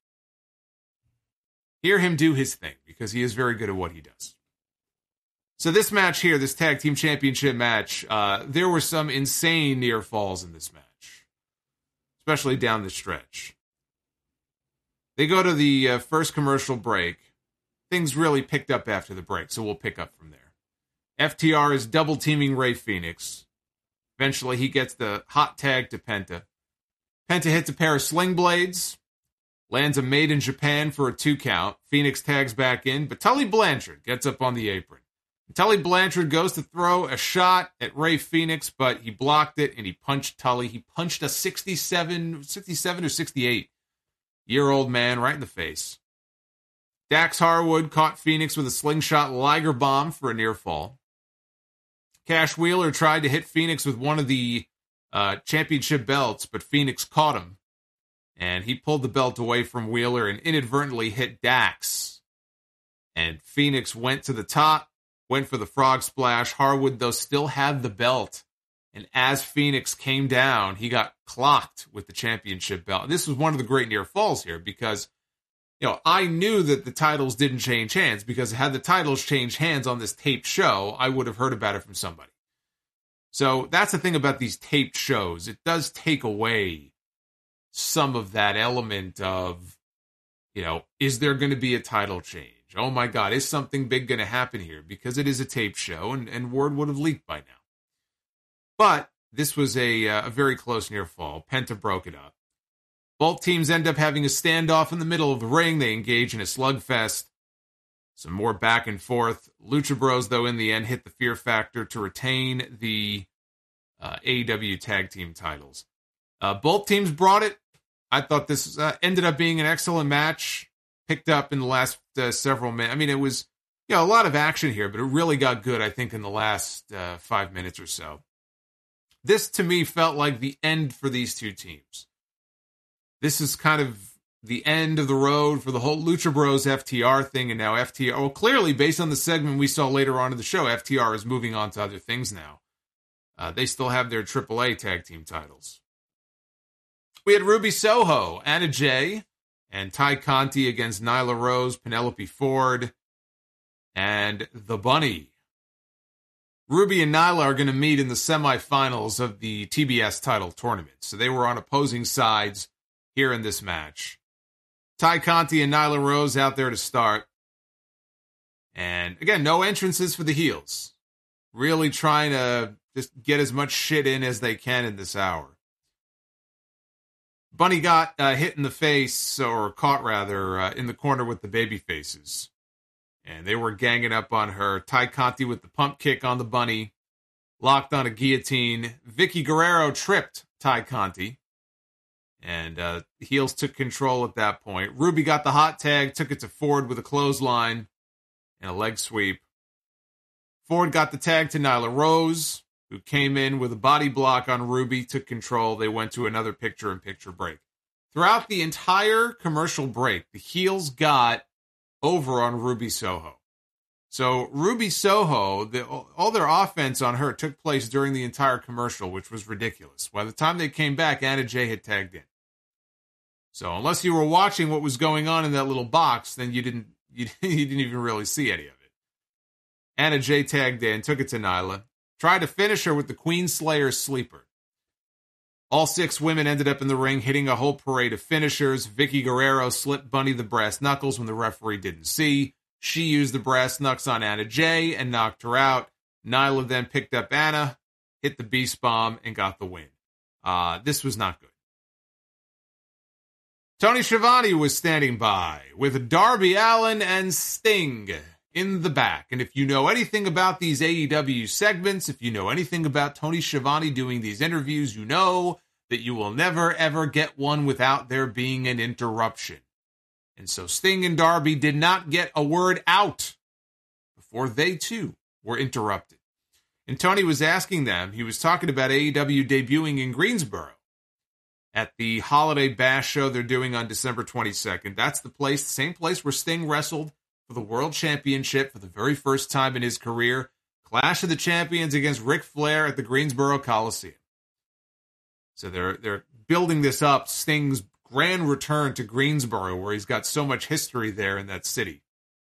hear him do his thing because he is very good at what he does. So this match here, this Tag Team Championship match, there were some insane near falls in this match, especially down the stretch. They go to the first commercial break. Things really picked up after the break, so we'll pick up from there. FTR is double-teaming Rey Fenix. Eventually, he gets the hot tag to Penta. Penta hits a pair of sling blades, lands a Made in Japan for a 2 count. Phoenix tags back in, but Tully Blanchard gets up on the apron. Tully Blanchard goes to throw a shot at Rey Fenix, but he blocked it and he punched Tully. He punched a 67 or 68-year-old man right in the face. Dax Harwood caught Phoenix with a slingshot Liger bomb for a near fall. Cash Wheeler tried to hit Phoenix with one of the championship belts, but Phoenix caught him. And he pulled the belt away from Wheeler and inadvertently hit Dax. And Phoenix went to the top, went for the frog splash. Harwood, though, still had the belt. And as Phoenix came down, he got clocked with the championship belt. This was one of the great near falls here because, I knew that the titles didn't change hands because had the titles changed hands on this taped show, I would have heard about it from somebody. So that's the thing about these taped shows. It does take away some of that element of, is there going to be a title change? Oh my God, is something big going to happen here? Because it is a taped show and word would have leaked by now. But this was a very close near fall. Penta broke it up. Both teams end up having a standoff in the middle of the ring. They engage in a slugfest. Some more back and forth. Lucha Bros, though, in the end, hit the Fear Factor to retain the AEW tag team titles. Both teams brought it. I thought this ended up being an excellent match. Picked up in the last several minutes. I mean, it was a lot of action here, but it really got good, I think, in the last 5 minutes or so. This, to me, felt like the end for these two teams. This is kind of the end of the road for the whole Lucha Bros FTR thing, and now FTR, well, clearly, based on the segment we saw later on in the show, FTR is moving on to other things now. They still have their AAA tag team titles. We had Ruby Soho, Anna Jay, and Ty Conti against Nyla Rose, Penelope Ford, and The Bunny. Ruby and Nyla are going to meet in the semifinals of the TBS title tournament, so they were on opposing sides here in this match. Ty Conti and Nyla Rose out there to start. And again, no entrances for the heels. Really trying to just get as much shit in as they can in this hour. Bunny got hit in the face, or caught rather, in the corner with the baby faces. And they were ganging up on her. Ty Conti with the pump kick on the Bunny. Locked on a guillotine. Vicky Guerrero tripped Ty Conti. And heels took control at that point. Ruby got the hot tag, took it to Ford with a clothesline and a leg sweep. Ford got the tag to Nyla Rose, who came in with a body block on Ruby, took control. They went to another picture-in-picture break. Throughout the entire commercial break, the heels got over on Ruby Soho. So Ruby Soho, all their offense on her took place during the entire commercial, which was ridiculous. By the time they came back, Anna Jay had tagged in. So unless you were watching what was going on in that little box, then you didn't even really see any of it. Anna Jay tagged in, took it to Nyla, tried to finish her with the Queen Slayer sleeper. All 6 women ended up in the ring, hitting a whole parade of finishers. Vicky Guerrero slipped Bunny the brass knuckles when the referee didn't see. She used the brass knucks on Anna Jay and knocked her out. Nyla then picked up Anna, hit the Beast Bomb, and got the win. This was not good. Tony Schiavone was standing by with Darby Allin and Sting in the back. And if you know anything about these AEW segments, if you know anything about Tony Schiavone doing these interviews, you know that you will never, ever get one without there being an interruption. And so Sting and Darby did not get a word out before they, too, were interrupted. And Tony was asking them, he was talking about AEW debuting in Greensboro at the Holiday Bash show they're doing on December 22nd. That's the place, the same place where Sting wrestled for the World Championship for the very first time in his career. Clash of the Champions against Ric Flair at the Greensboro Coliseum. So they're building this up, Sting's grand return to Greensboro, where he's got so much history there in that city.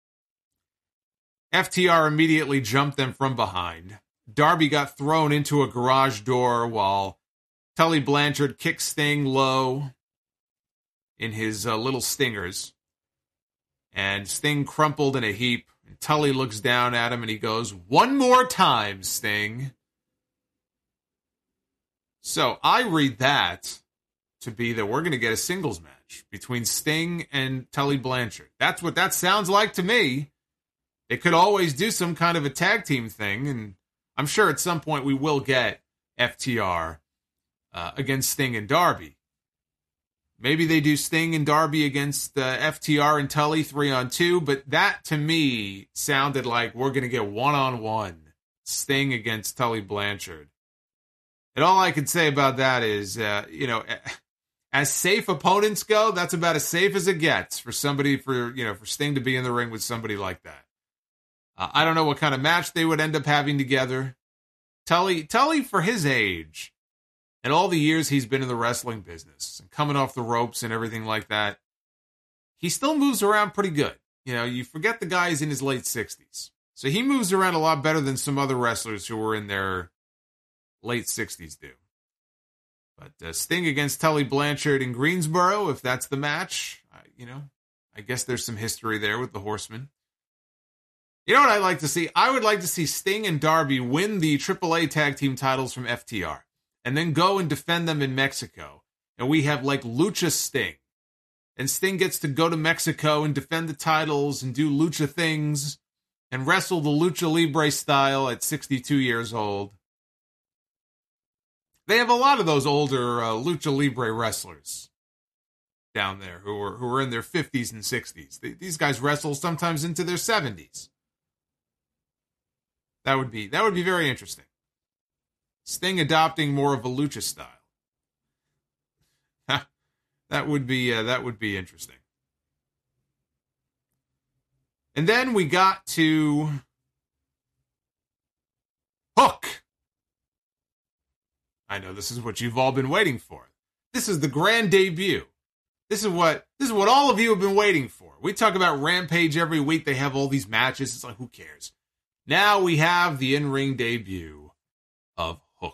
FTR immediately jumped them from behind. Darby got thrown into a garage door while Tully Blanchard kicked Sting low in his little stingers. And Sting crumpled in a heap. And Tully looks down at him and he goes, "One more time, Sting." So I read that to be that we're going to get a singles match between Sting and Tully Blanchard. That's what that sounds like to me. They could always do some kind of a tag team thing, and I'm sure at some point we will get FTR against Sting and Darby. Maybe they do Sting and Darby against FTR and Tully 3-on-2, but that to me sounded like we're going to get 1-on-1 Sting against Tully Blanchard. And all I can say about that is, as safe opponents go, that's about as safe as it gets for somebody, for Sting to be in the ring with somebody like that. I don't know what kind of match they would end up having together. Tully, for his age, and all the years he's been in the wrestling business, and coming off the ropes and everything like that, he still moves around pretty good. You forget the guy's in his late 60s. So he moves around a lot better than some other wrestlers who were in their late 60s do. But Sting against Tully Blanchard in Greensboro, if that's the match, I guess there's some history there with the Horsemen. You know what I'd like to see? I would like to see Sting and Darby win the AAA tag team titles from FTR and then go and defend them in Mexico. And we have like Lucha Sting. And Sting gets to go to Mexico and defend the titles and do lucha things and wrestle the Lucha Libre style at 62 years old. They have a lot of those older Lucha Libre wrestlers down there who are in their 50s and 60s. These guys wrestle sometimes into their 70s. That would be very interesting. Sting adopting more of a lucha style. that would be interesting. And then we got to Hook. I know this is what you've all been waiting for. This is the grand debut. This is what all of you have been waiting for. We talk about Rampage every week. They have all these matches. It's like, who cares? Now we have the in-ring debut of Hook.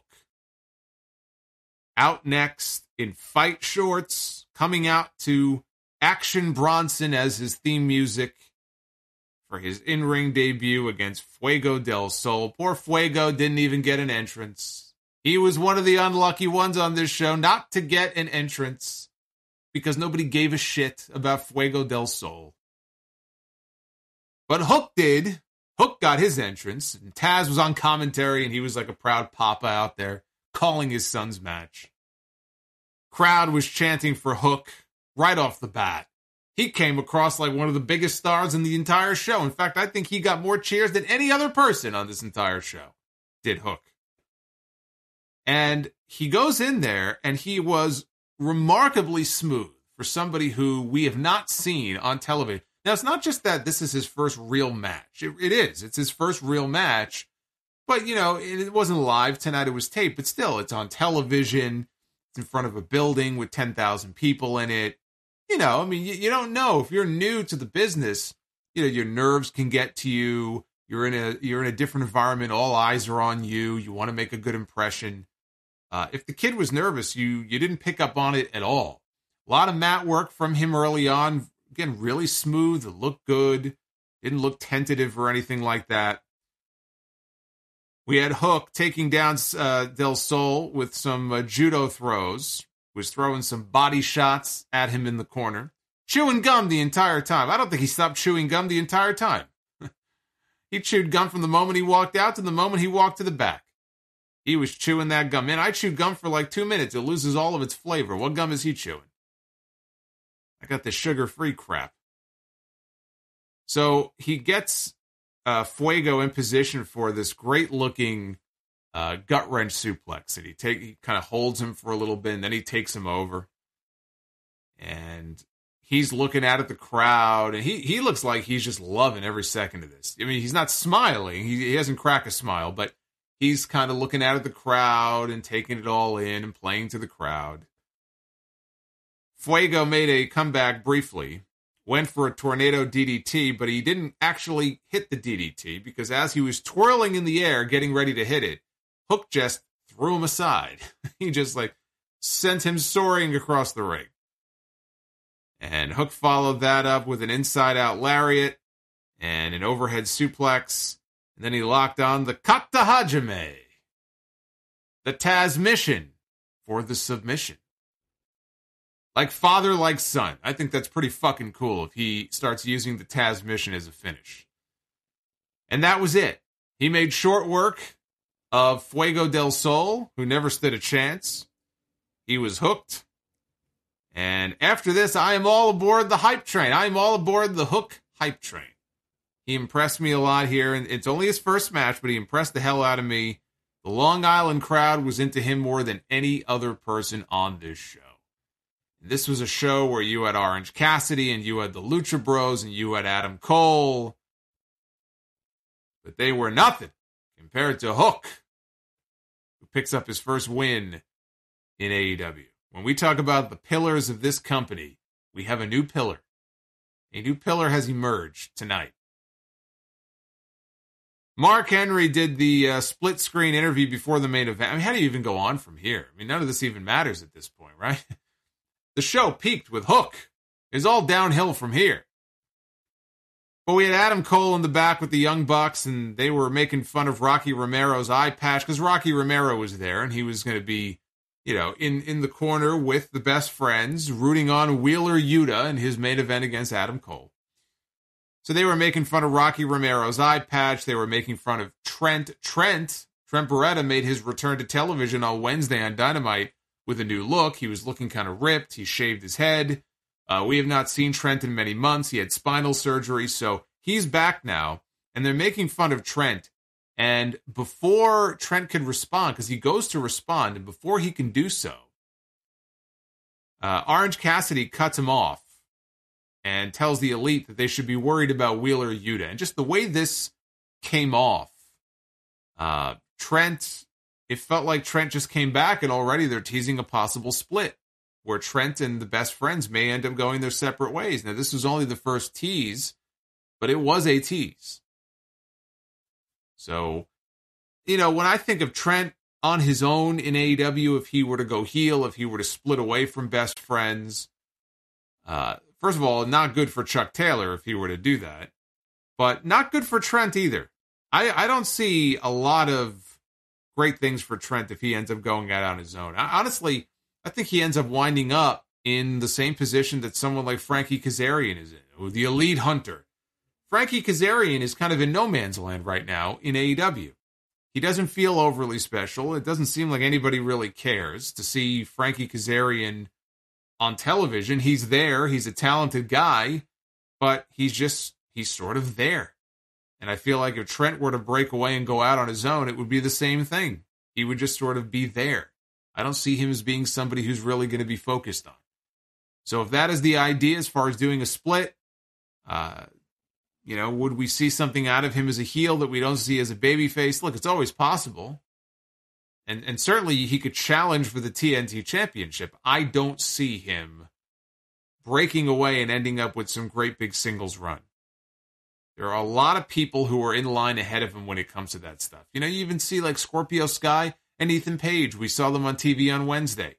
Out next in fight shorts, coming out to Action Bronson as his theme music for his in-ring debut against Fuego del Sol. Poor Fuego didn't even get an entrance. He was one of the unlucky ones on this show not to get an entrance because nobody gave a shit about Fuego del Sol. But Hook did. Hook got his entrance, and Taz was on commentary, and he was like a proud papa out there calling his son's match. Crowd was chanting for Hook right off the bat. He came across like one of the biggest stars in the entire show. In fact, I think he got more cheers than any other person on this entire show did Hook. And he goes in there, and he was remarkably smooth for somebody who we have not seen on television. Now, it's not just that this is his first real match. It is. It's his first real match. But, it wasn't live tonight. It was taped. But still, it's on television. It's in front of a building with 10,000 people in it. You don't know. If you're new to the business, your nerves can get to you. You're in a different environment. All eyes are on you. You want to make a good impression. If the kid was nervous, you didn't pick up on it at all. A lot of mat work from him early on. Again, really smooth. It looked good. Didn't look tentative or anything like that. We had Hook taking down Del Sol with some judo throws. Was throwing some body shots at him in the corner. Chewing gum the entire time. I don't think he stopped chewing gum the entire time. He chewed gum from the moment he walked out to the moment he walked to the back. He was chewing that gum. Man, I chewed gum for like 2 minutes. It loses all of its flavor. What gum is he chewing? I got the sugar-free crap. So he gets Fuego in position for this great-looking gut-wrench suplex. And he kind of holds him for a little bit, and then he takes him over. And he's looking out at the crowd, and he looks like he's just loving every second of this. I mean, he's not smiling. He hasn't cracked a smile, but he's kind of looking out at the crowd and taking it all in and playing to the crowd. Fuego made a comeback briefly, went for a tornado DDT, but he didn't actually hit the DDT because as he was twirling in the air, getting ready to hit it, Hook just threw him aside. He just sent him soaring across the ring. And Hook followed that up with an inside-out lariat and an overhead suplex. And then he locked on the Kata Hajime, the Taz mission for the submission. Like father, like son. I think that's pretty fucking cool if he starts using the Taz mission as a finish. And that was it. He made short work of Fuego del Sol, who never stood a chance. He was hooked. And after this, I am all aboard the hype train. I am all aboard the Hook hype train. He impressed me a lot here, and it's only his first match, but he impressed the hell out of me. The Long Island crowd was into him more than any other person on this show. This was a show where you had Orange Cassidy, and you had the Lucha Bros, and you had Adam Cole. But they were nothing compared to Hook, who picks up his first win in AEW. When we talk about the pillars of this company, we have a new pillar. A new pillar has emerged tonight. Mark Henry did the split-screen interview before the main event. I mean, how do you even go on from here? I mean, none of this even matters at this point, right? The show peaked with Hook. It's all downhill from here. But we had Adam Cole in the back with the Young Bucks, and they were making fun of Rocky Romero's eye patch, because Rocky Romero was there, and he was going to be, in the corner with the best friends, rooting on Wheeler Yuta in his main event against Adam Cole. So they were making fun of Rocky Romero's eye patch. They were making fun of Trent. Trent Beretta made his return to television on Wednesday on Dynamite with a new look. He was looking kind of ripped. He shaved his head. We have not seen Trent in many months. He had spinal surgery, so he's back now. And they're making fun of Trent. And before Trent can respond, because he goes to respond, and before he can do so, Orange Cassidy cuts him off and tells the Elite that they should be worried about Wheeler Yuta. And just the way this came off, Trent, it felt like Trent just came back, and already they're teasing a possible split where Trent and the best friends may end up going their separate ways. Now, this was only the first tease, but it was a tease. So, when I think of Trent on his own in AEW, if he were to go heel, if he were to split away from best friends, first of all, not good for Chuck Taylor if he were to do that, but not good for Trent either. I don't see a lot of great things for Trent if he ends up going out on his own. Honestly, I think he ends up winding up in the same position that someone like Frankie Kazarian is in, the Elite Hunter. Frankie Kazarian is kind of in no man's land right now in AEW. He doesn't feel overly special. It doesn't seem like anybody really cares to see Frankie Kazarian on television. He's there. He's a talented guy, but he's sort of there. And I feel like if Trent were to break away and go out on his own, it would be the same thing. He would just sort of be there. I don't see him as being somebody who's really going to be focused on. So if that is the idea as far as doing a split, would we see something out of him as a heel that we don't see as a babyface? Look, it's always possible. And certainly he could challenge for the TNT Championship. I don't see him breaking away and ending up with some great big singles run. There are a lot of people who are in line ahead of him when it comes to that stuff. You even see like Scorpio Sky and Ethan Page. We saw them on TV on Wednesday.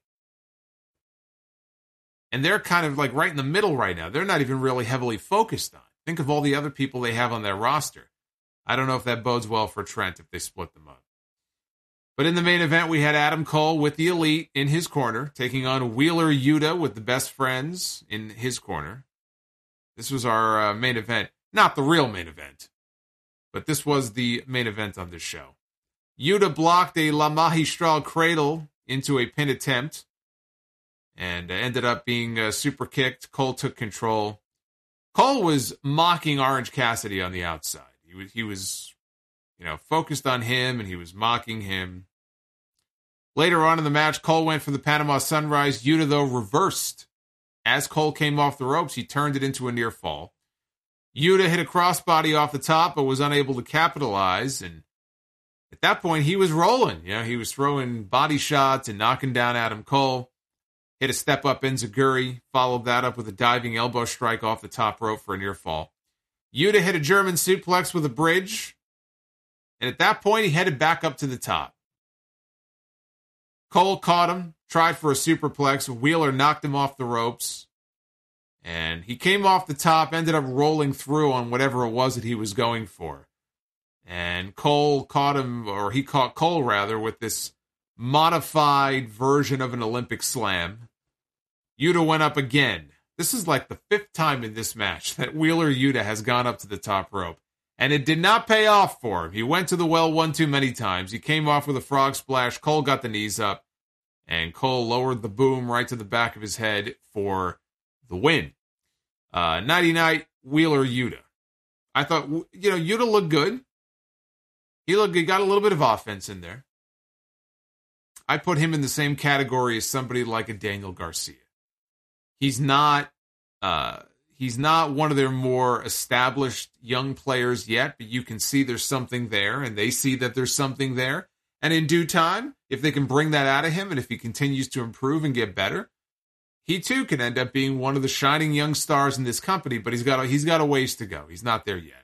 And they're kind of like right in the middle right now. They're not even really heavily focused on. Think of all the other people they have on their roster. I don't know if that bodes well for Trent if they split them up. But in the main event, we had Adam Cole with the Elite in his corner, taking on Wheeler Yuta with the best friends in his corner. This was our main event. Not the real main event, but this was the main event of this show. Yuta blocked a La Magistral cradle into a pin attempt and ended up being super kicked. Cole took control. Cole was mocking Orange Cassidy on the outside. He was focused on him, and he was mocking him. Later on in the match, Cole went for the Panama Sunrise. Yuta, though, reversed. As Cole came off the ropes, he turned it into a near fall. Yuta hit a crossbody off the top, but was unable to capitalize. And at that point, he was rolling. He was throwing body shots and knocking down Adam Cole. Hit a step-up enziguri, followed that up with a diving elbow strike off the top rope for a near fall. Yuta hit a German suplex with a bridge. And at that point, he headed back up to the top. Cole caught him, tried for a superplex. Wheeler knocked him off the ropes. And he came off the top, ended up rolling through on whatever it was that he was going for. And Cole caught him, or he caught Cole rather, with this modified version of an Olympic slam. Yuta went up again. This is like the 5th time in this match that Wheeler Yuta has gone up to the top rope. And it did not pay off for him. He went to the well one too many times. He came off with a frog splash. Cole got the knees up. And Cole lowered the boom right to the back of his head for the win. Nighty-night, Wheeler Yuta. I thought, Yuta looked good. He got a little bit of offense in there. I put him in the same category as somebody like a Daniel Garcia. He's not one of their more established young players yet, but you can see there's something there, and they see that there's something there. And in due time, if they can bring that out of him, and if he continues to improve and get better, he too can end up being one of the shining young stars in this company, but he's got a ways to go. He's not there yet.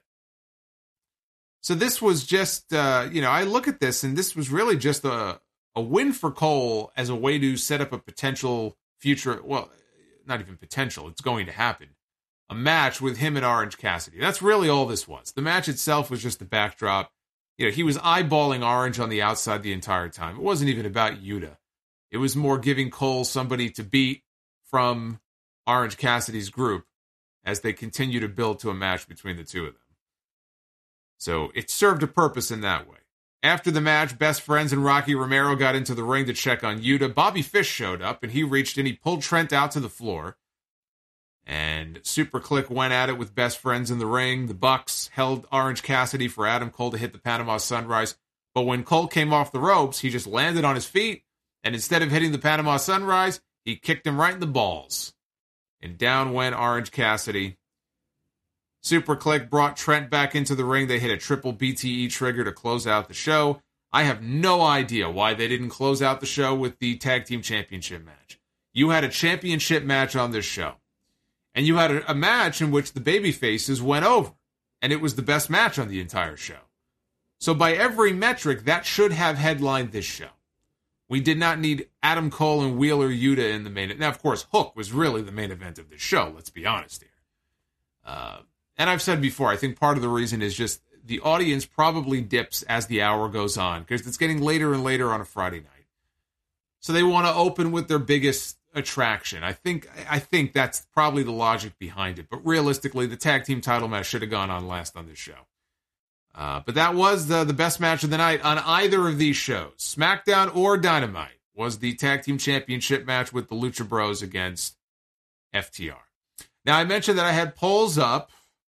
So this was just, I look at this, and this was really just a win for Cole as a way to set up a potential future, well, not even potential, it's going to happen, a match with him and Orange Cassidy. That's really all this was. The match itself was just the backdrop. He was eyeballing Orange on the outside the entire time. It wasn't even about Yuta. It was more giving Cole somebody to beat from Orange Cassidy's group as they continue to build to a match between the two of them. So it served a purpose in that way. After the match, Best Friends and Rocky Romero got into the ring to check on Yuta. Bobby Fish showed up, and he reached in, he pulled Trent out to the floor. And Super Click went at it with Best Friends in the ring. The Bucks held Orange Cassidy for Adam Cole to hit the Panama Sunrise. But when Cole came off the ropes, he just landed on his feet. And instead of hitting the Panama Sunrise, he kicked him right in the balls. And down went Orange Cassidy. Super Click brought Trent back into the ring. They hit a triple BTE trigger to close out the show. I have no idea why they didn't close out the show with the Tag Team Championship match. You had a championship match on this show. And you had a match in which the babyfaces went over. And it was the best match on the entire show. So by every metric, that should have headlined this show. We did not need Adam Cole and Wheeler Yuta in the main event. Now, of course, Hook was really the main event of this show. Let's be honest here. And I've said before, I think part of the reason is just the audience probably dips as the hour goes on because it's getting later and later on a Friday night. So they want to open with their biggest attraction. I think that's probably the logic behind it. But realistically, the tag team title match should have gone on last on this show. But that was the best match of the night on either of these shows. SmackDown or Dynamite was the tag team championship match with the Lucha Bros against FTR. Now, I mentioned that I had polls up.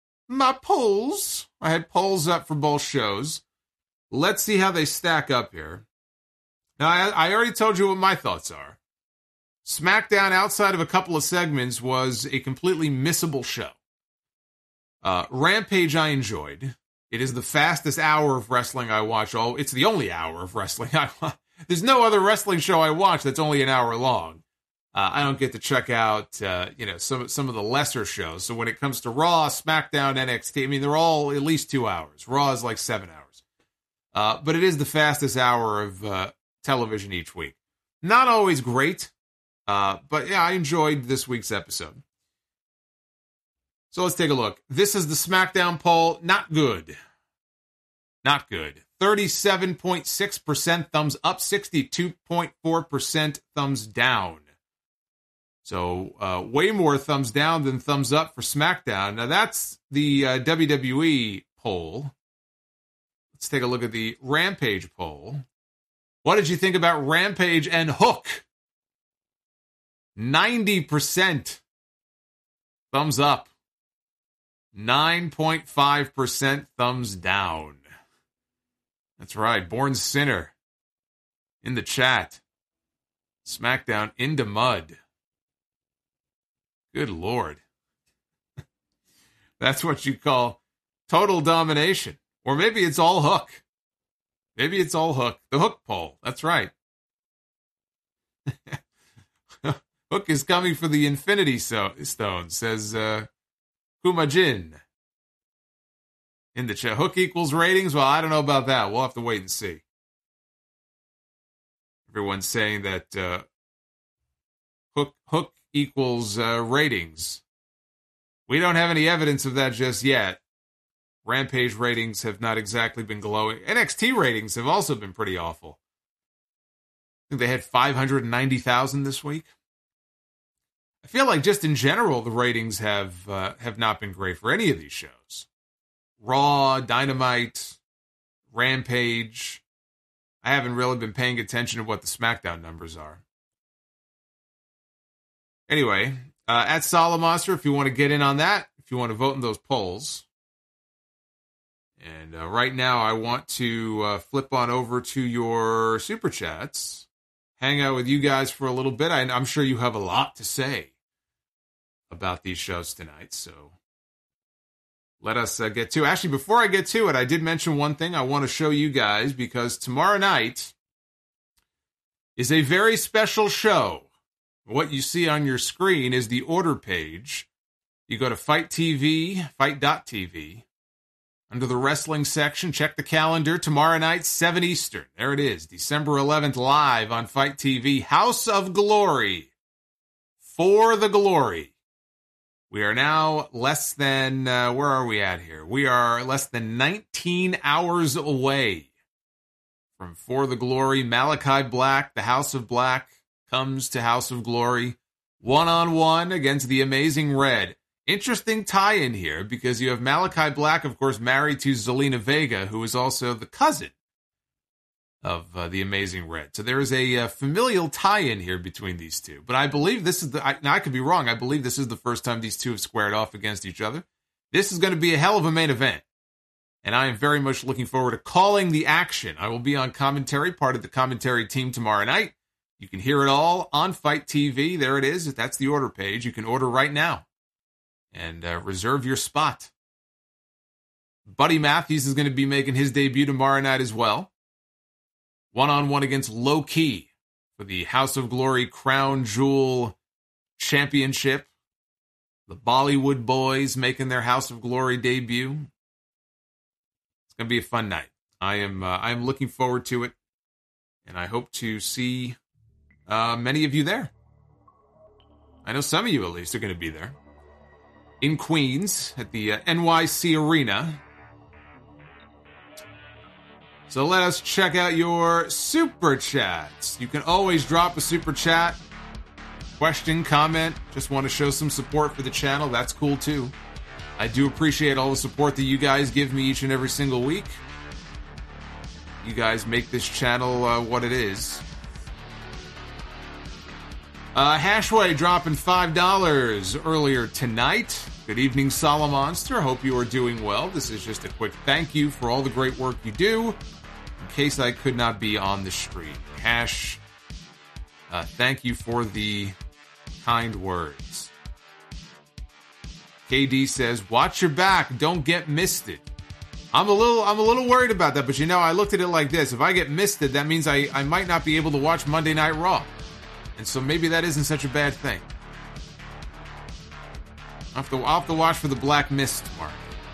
I had polls up for both shows. Let's see how they stack up here. Now, I already told you what my thoughts are. SmackDown, outside of a couple of segments, was a completely missable show. Rampage I enjoyed. It is the fastest hour of wrestling I watch. It's the only hour of wrestling I watch. There's no other wrestling show I watch that's only an hour long. I don't get to check out, some of the lesser shows. So when it comes to Raw, SmackDown, NXT, I mean, they're all at least 2 hours. Raw is like 7 hours. But it is the fastest hour of television each week. Not always great, but yeah, I enjoyed this week's episode. So let's take a look. This is the SmackDown poll. Not good. Not good. 37.6% thumbs up, 62.4% thumbs down. So way more thumbs down than thumbs up for SmackDown. Now that's the WWE poll. Let's take a look at the Rampage poll. What did you think about Rampage and Hook? 90% thumbs up. 9.5% thumbs down. That's right. Born Sinner in the chat. SmackDown into mud. Good Lord. That's what you call total domination. Or maybe it's all Hook. Maybe it's all Hook. The Hook poll. That's right. Hook is coming for the Infinity Stone, says Kumajin. In the chat. Hook equals ratings? Well, I don't know about that. We'll have to wait and see. Everyone's saying that Hook equals ratings. We don't have any evidence of that just yet. Rampage ratings have not exactly been glowing. NXT ratings have also been pretty awful. I think they had 590,000 this week. I feel like just in general, the ratings have not been great for any of these shows. Raw, Dynamite, Rampage. I haven't really been paying attention to what the SmackDown numbers are. Anyway, at Solomonster, if you want to get in on that, if you want to vote in those polls. And right now, I want to flip on over to your Super Chats. Hang out with you guys for a little bit. I'm sure you have a lot to say about these shows tonight, so let us get to it. Actually, before I get to it, I did mention one thing I want to show you guys, because tomorrow night is a very special show. What you see on your screen is the order page. You go to FIGHT.tv, under the wrestling section, check the calendar. Tomorrow night, 7 Eastern. There it is, December 11th, live on FIGHT TV. House of Glory. For the Glory. We are now less than, where are we at here? We are less than 19 hours away from For the Glory. Malachi Black, the House of Black, comes to House of Glory. One-on-one against the Amazing Red. Interesting tie-in here, because you have Malachi Black, of course, married to Zelina Vega, who is also the cousin of the Amazing Red. So there is a familial tie-in here between these two. But I believe this is I could be wrong. I believe this is the first time these two have squared off against each other. This is going to be a hell of a main event. And I am very much looking forward to calling the action. I will be on commentary, part of the commentary team tomorrow night. You can hear it all on FIGHT TV. There it is. That's the order page. You can order right now. And reserve your spot. Buddy Matthews is going to be making his debut tomorrow night as well. One-on-one against Low Key for the House of Glory Crown Jewel Championship. The Bollywood Boys making their House of Glory debut. It's going to be a fun night. I am looking forward to it. And I hope to see many of you there. I know some of you, at least, are going to be there. In Queens at the NYC Arena. So let us check out your Super Chats. You can always drop a Super Chat. Question, comment, just want to show some support for the channel. That's cool too. I do appreciate all the support that you guys give me each and every single week. You guys make this channel what it is. Hashway dropping $5 earlier tonight. Good evening, Solomonster. Hope you are doing well. This is just a quick thank you for all the great work you do, in case I could not be on the stream. Hash, thank you for the kind words. KD says, watch your back, don't get misted. I'm a little worried about that, but I looked at it like this. If I get misted, that means I might not be able to watch Monday Night Raw. And so maybe that isn't such a bad thing. I'll have to watch for the black mist tomorrow.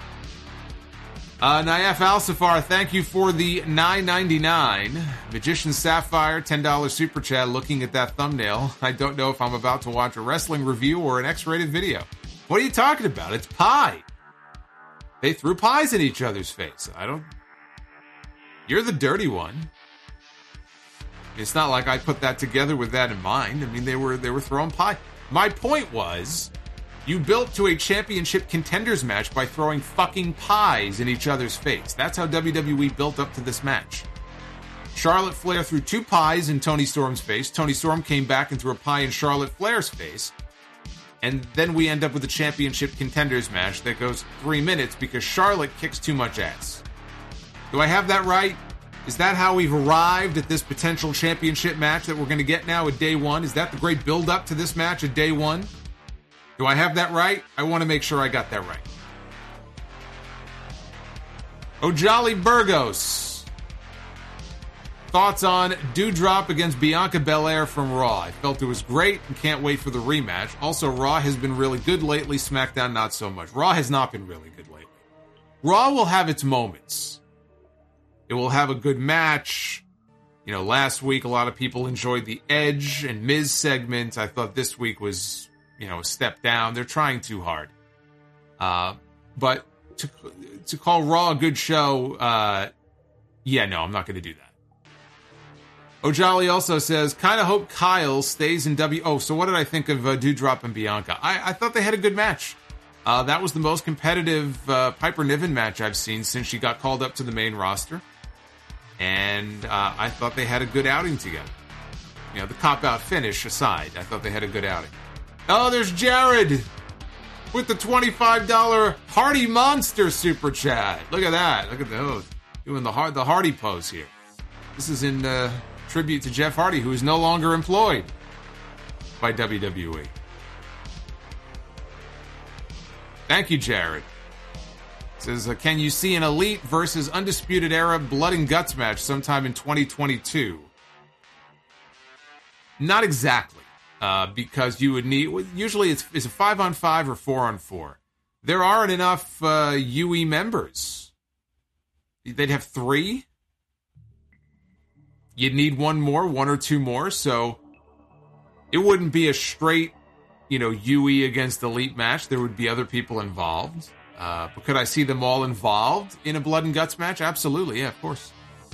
Naif Al-Safar, thank you for the $9.99. Magician Sapphire, $10 super chat. Looking at that thumbnail, I don't know if I'm about to watch a wrestling review or an X-rated video. What are you talking about? It's pie. They threw pies in each other's face. You're the dirty one. It's not like I put that together with that in mind. I mean, they were throwing pie. My point was, you built to a championship contenders match by throwing fucking pies in each other's face. That's how WWE built up to this match. Charlotte Flair threw 2 pies in Toni Storm's face. Toni Storm came back and threw a pie in Charlotte Flair's face. And then we end up with a championship contenders match that goes 3 minutes because Charlotte kicks too much ass. Do I have that right? Is that how we've arrived at this potential championship match that we're going to get now at day 1? Is that the great build-up to this match at day 1? Do I have that right? I want to make sure I got that right. Ojali Burgos. Thoughts on Doudrop against Bianca Belair from Raw? I felt it was great and can't wait for the rematch. Also, Raw has been really good lately. SmackDown, not so much. Raw has not been really good lately. Raw will have its moments. It will have a good match. Last week, a lot of people enjoyed the Edge and Miz segment. I thought this week was, a step down. They're trying too hard. But to call Raw a good show, I'm not going to do that. O'Jolly also says, kind of hope Kyle stays in Oh, so what did I think of Doudrop and Bianca? I thought they had a good match. That was the most competitive Piper Niven match I've seen since she got called up to the main roster. And I thought they had a good outing together. You know, the cop-out finish aside, I thought they had a good outing. Oh, there's Jared with the $25 Hardy Monster Super Chat. Look at that. Look at those. Doing the Hardy pose here. This is in tribute to Jeff Hardy, who is no longer employed by WWE. Thank you, Jared. Says, can you see an Elite versus Undisputed Era Blood and Guts match sometime in 2022? Not exactly, because you would need... Usually it's a 5-on-5 or 4-on-4. There aren't enough UE members. They'd have 3. You'd need one or two more, so it wouldn't be a straight, UE against Elite match. There would be other people involved. But could I see them all involved in a Blood and Guts match? Absolutely, yeah, of course.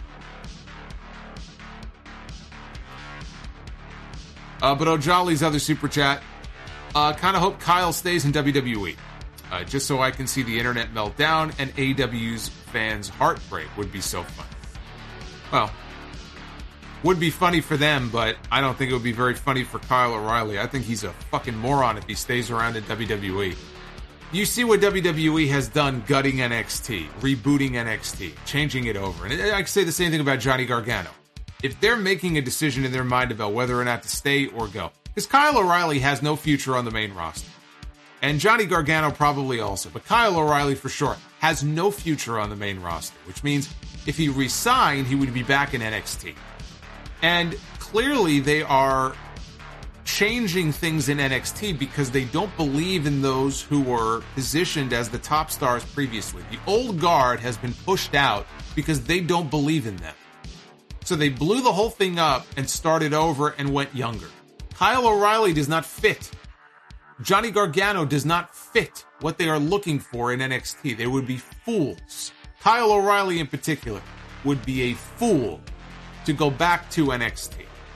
But O'Jolly's other super chat, kind of hope Kyle stays in WWE. Just so I can see the internet melt down and AEW's fans' heartbreak would be so fun. Well, would be funny for them, but I don't think it would be very funny for Kyle O'Reilly. I think he's a fucking moron if he stays around in WWE. You see what WWE has done gutting NXT, rebooting NXT, changing it over. And I can say the same thing about Johnny Gargano. If they're making a decision in their mind about whether or not to stay or go, because Kyle O'Reilly has no future on the main roster. And Johnny Gargano probably also, but Kyle O'Reilly for sure has no future on the main roster, which means if he resigned, he would be back in NXT. And clearly they are changing things in NXT because they don't believe in those who were positioned as the top stars previously. The old guard has been pushed out because they don't believe in them. So they blew the whole thing up and started over and went younger. Kyle O'Reilly does not fit. Johnny Gargano does not fit what they are looking for in NXT. They would be fools. Kyle O'Reilly in particular would be a fool to go back to NXT.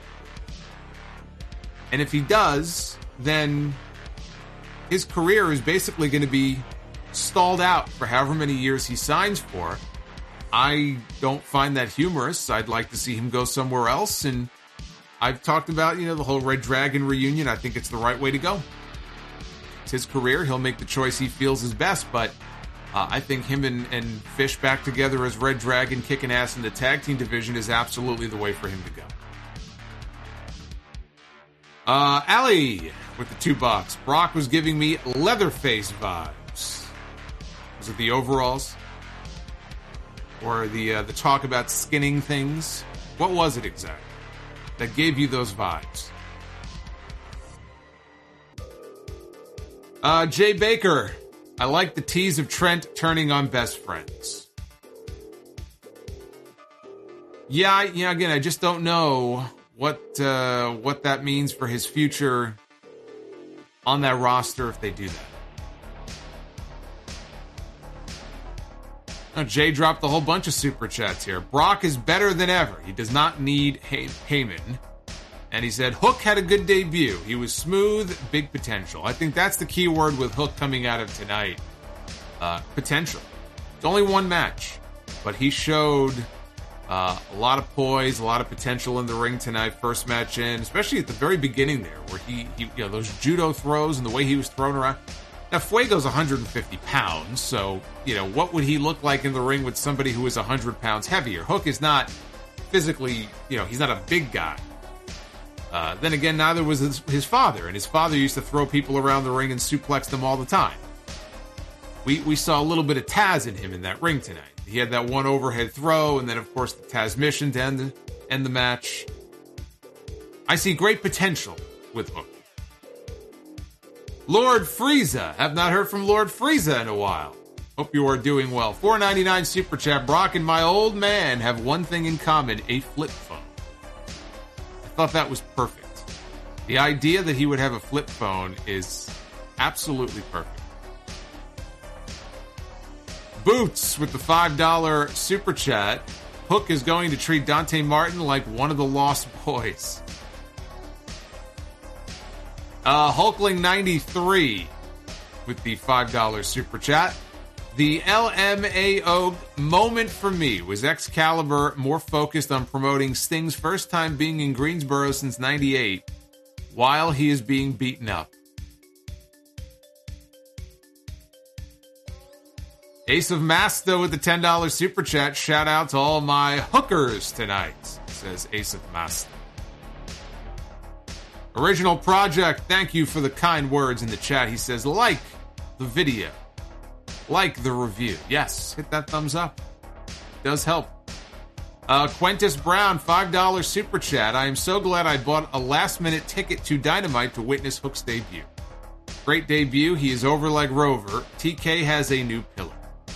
And if he does, then his career is basically going to be stalled out for however many years he signs for. I don't find that humorous. I'd like to see him go somewhere else. And I've talked about, the whole Red Dragon reunion. I think it's the right way to go. It's his career. He'll make the choice he feels is best. But I think him and Fish back together as Red Dragon kicking ass in the tag team division is absolutely the way for him to go. Ali with the $2. Brock was giving me Leatherface vibes. Was it the overalls? Or the talk about skinning things? What was it exactly that gave you those vibes? Jay Baker, I like the tease of Trent turning on best friends. Yeah, again, I just don't know what that means for his future on that roster if they do that. Now, Jay dropped a whole bunch of super chats here. Brock is better than ever. He does not need Heyman. And he said, Hook had a good debut. He was smooth, big potential. I think that's the key word with Hook coming out of tonight. Potential. It's only one match, but he showed a lot of poise, a lot of potential in the ring tonight. First match in, especially at the very beginning there, where he those judo throws and the way he was thrown around. Now, Fuego's 150 pounds, so, what would he look like in the ring with somebody who is 100 pounds heavier? Hook is not physically, he's not a big guy. Then again, neither was his father, and his father used to throw people around the ring and suplex them all the time. We saw a little bit of Taz in him in that ring tonight. He had that one overhead throw, and then, of course, the Taz mission to end the match. I see great potential with Hook. Lord Frieza. Have not heard from Lord Frieza in a while. Hope you are doing well. $4.99 super chat. Brock and my old man have one thing in common, a flip phone. I thought that was perfect. The idea that he would have a flip phone is absolutely perfect. Boots with the $5 super chat. Hook is going to treat Dante Martin like one of the Lost Boys. Hulkling93 with the $5 super chat. The LMAO moment for me was Excalibur more focused on promoting Sting's first time being in Greensboro since 98 while he is being beaten up. Ace of Masta with the $10 super chat. Shout out to all my hookers tonight, says Ace of Masta. Original Project, thank you for the kind words in the chat. He says, like the video. Like the review. Yes, hit that thumbs up. It does help. Quentis Brown, $5 super chat. I am so glad I bought a last-minute ticket to Dynamite to witness Hook's debut. Great debut. He is over like Rover. TK has a new pillar.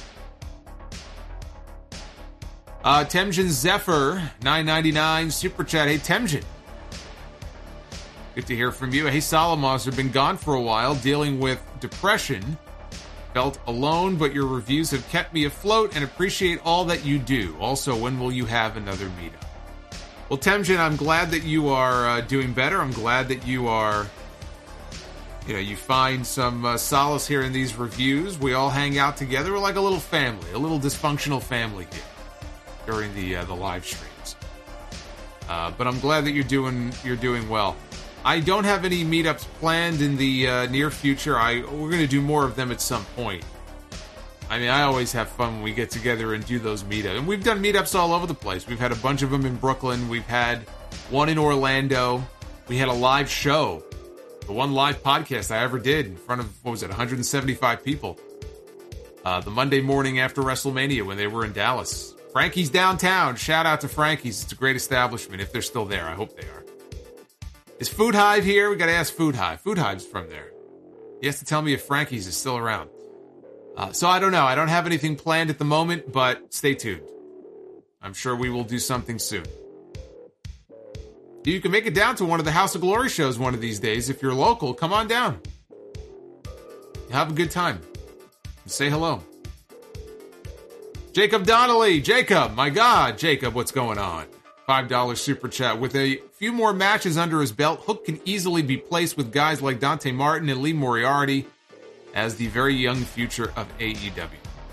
Temjin Zephyr, $9.99 super chat. Hey, Temjin. Good to hear from you. Hey, Solomons, been gone for a while, dealing with depression. Felt alone, but your reviews have kept me afloat and appreciate all that you do. Also, when will you have another meetup? Well, Temjin, I'm glad that you are doing better. I'm glad that you are, you find some solace here in these reviews. We all hang out together. We're like a little family, a little dysfunctional family here during the live streams. But I'm glad that you're doing well. I don't have any meetups planned in the near future. We're going to do more of them at some point. I mean, I always have fun when we get together and do those meetups. And we've done meetups all over the place. We've had a bunch of them in Brooklyn. We've had one in Orlando. We had a live show. The one live podcast I ever did in front of, 175 people. The Monday morning after WrestleMania when they were in Dallas. Frankie's Downtown. Shout out to Frankie's. It's a great establishment if they're still there. I hope they are. Is Food Hive here? We got to ask Food Hive. Food Hive's from there. He has to tell me if Frankie's is still around. So I don't know. I don't have anything planned at the moment, but stay tuned. I'm sure we will do something soon. You can make it down to one of the House of Glory shows one of these days. If you're local, come on down. Have a good time. Say hello. Jacob Donnelly. Jacob, my God. Jacob, what's going on? $5 super chat. With a few more matches under his belt, Hook can easily be placed with guys like Dante Martin and Lee Moriarty as the very young future of AEW.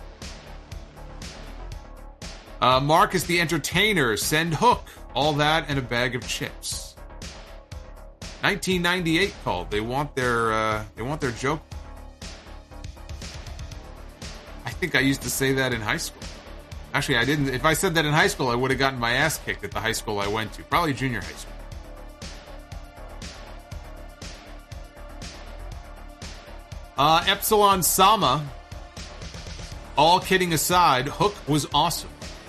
Marcus the Entertainer, send Hook. All that and a bag of chips. 1998 called. They want their joke. I think I used to say that in high school. Actually, I didn't. If I said that in high school, I would have gotten my ass kicked at the high school I went to. Probably junior high school. Epsilon Sama. All kidding aside, Hook was awesome.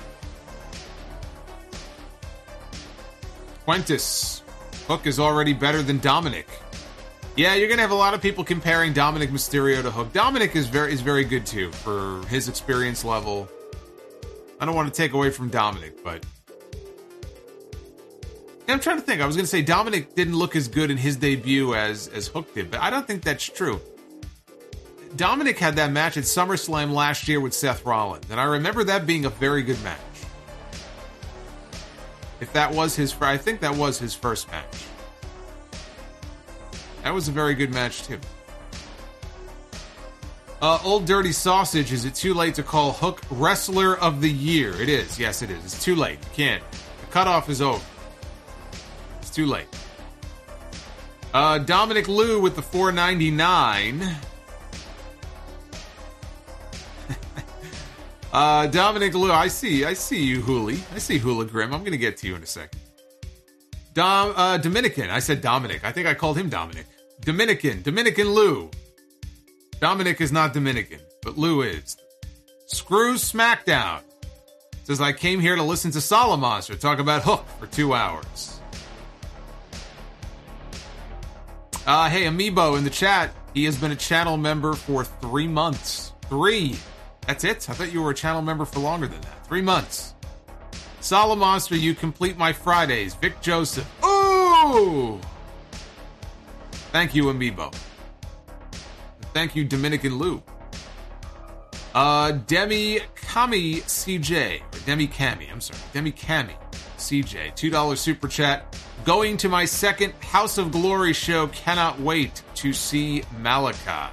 Quentis. Hook is already better than Dominic. Yeah, you're going to have a lot of people comparing Dominic Mysterio to Hook. Dominic is very good, too, for his experience level. I don't want to take away from Dominic, but... I'm trying to think. I was going to say Dominic didn't look as good in his debut as Hook did, but I don't think that's true. Dominic had that match at SummerSlam last year with Seth Rollins, and I remember that being a very good match. If that was I think that was his first match. That was a very good match, too. Old Dirty Sausage, is it too late to call Hook Wrestler of the Year? It is. Yes, it is. It's too late. You can't. The cutoff is over. It's too late. Dominic Liu with the $4.99. Dominic Liu, I see you, Hooli. I see Hula Grim. I'm going to get to you in a second. Dominican. I said Dominic. I think I called him Dominic. Dominican Liu. Dominic is not Dominican, but Lou is. Screw SmackDown. Says, I came here to listen to Solomonster talk about Hook for 2 hours. Hey, Amiibo in the chat. He has been a channel member for 3 months. 3. That's it? I thought you were a channel member for longer than that. 3 months. Solomonster, you complete my Fridays. Vic Joseph. Ooh! Thank you, Amiibo. Thank you, Dominican Lou. Demi Kami CJ. Or Demi Cammy, CJ, $2 super chat. Going to my second House of Glory show. Cannot wait to see Malachi.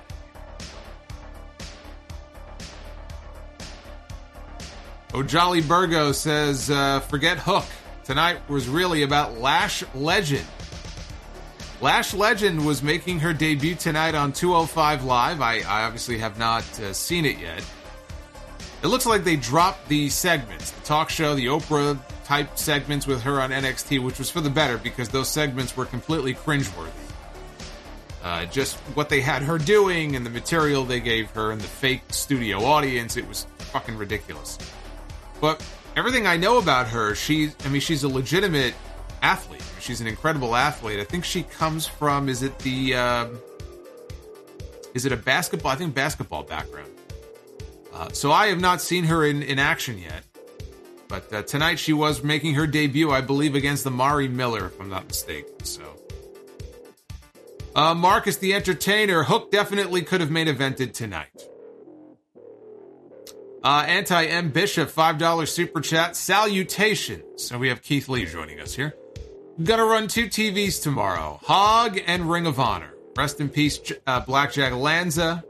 Ojali Burgo says, forget Hook. Tonight was really about Lash Legend. Lash Legend was making her debut tonight on 205 Live. I obviously have not seen it yet. It looks like they dropped the segments, the talk show, the Oprah-type segments with her on NXT, which was for the better because those segments were completely cringeworthy. Just what they had her doing and the material they gave her and the fake studio audience, it was fucking ridiculous. But everything I know about her, she's a legitimate athlete. She's an incredible athlete. I think she comes from, is it a basketball? I think basketball background. So I have not seen her in action yet. But tonight she was making her debut, I believe, against the Mari Miller, if I'm not mistaken. So, Marcus the Entertainer, Hook definitely could have main evented tonight. Anti-M Bishop, $5 super chat. Salutations. So we have Keith Lee joining us here. Gonna run 2 TVs tomorrow. Hog and Ring of Honor. Rest in peace, Blackjack Lanza.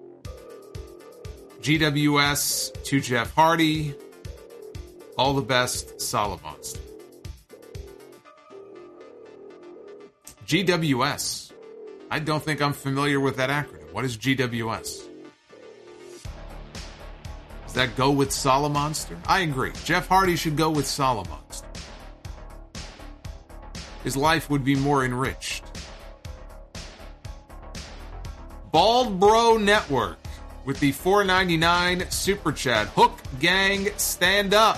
GWS to Jeff Hardy. All the best, Solid Monster. GWS. I don't think I'm familiar with that acronym. What is GWS? Does that go with Solid Monster? I agree. Jeff Hardy should go with Solid Monster. His life would be more enriched. Bald Bro Network with the $4.99 super chat. Hook Gang, stand up.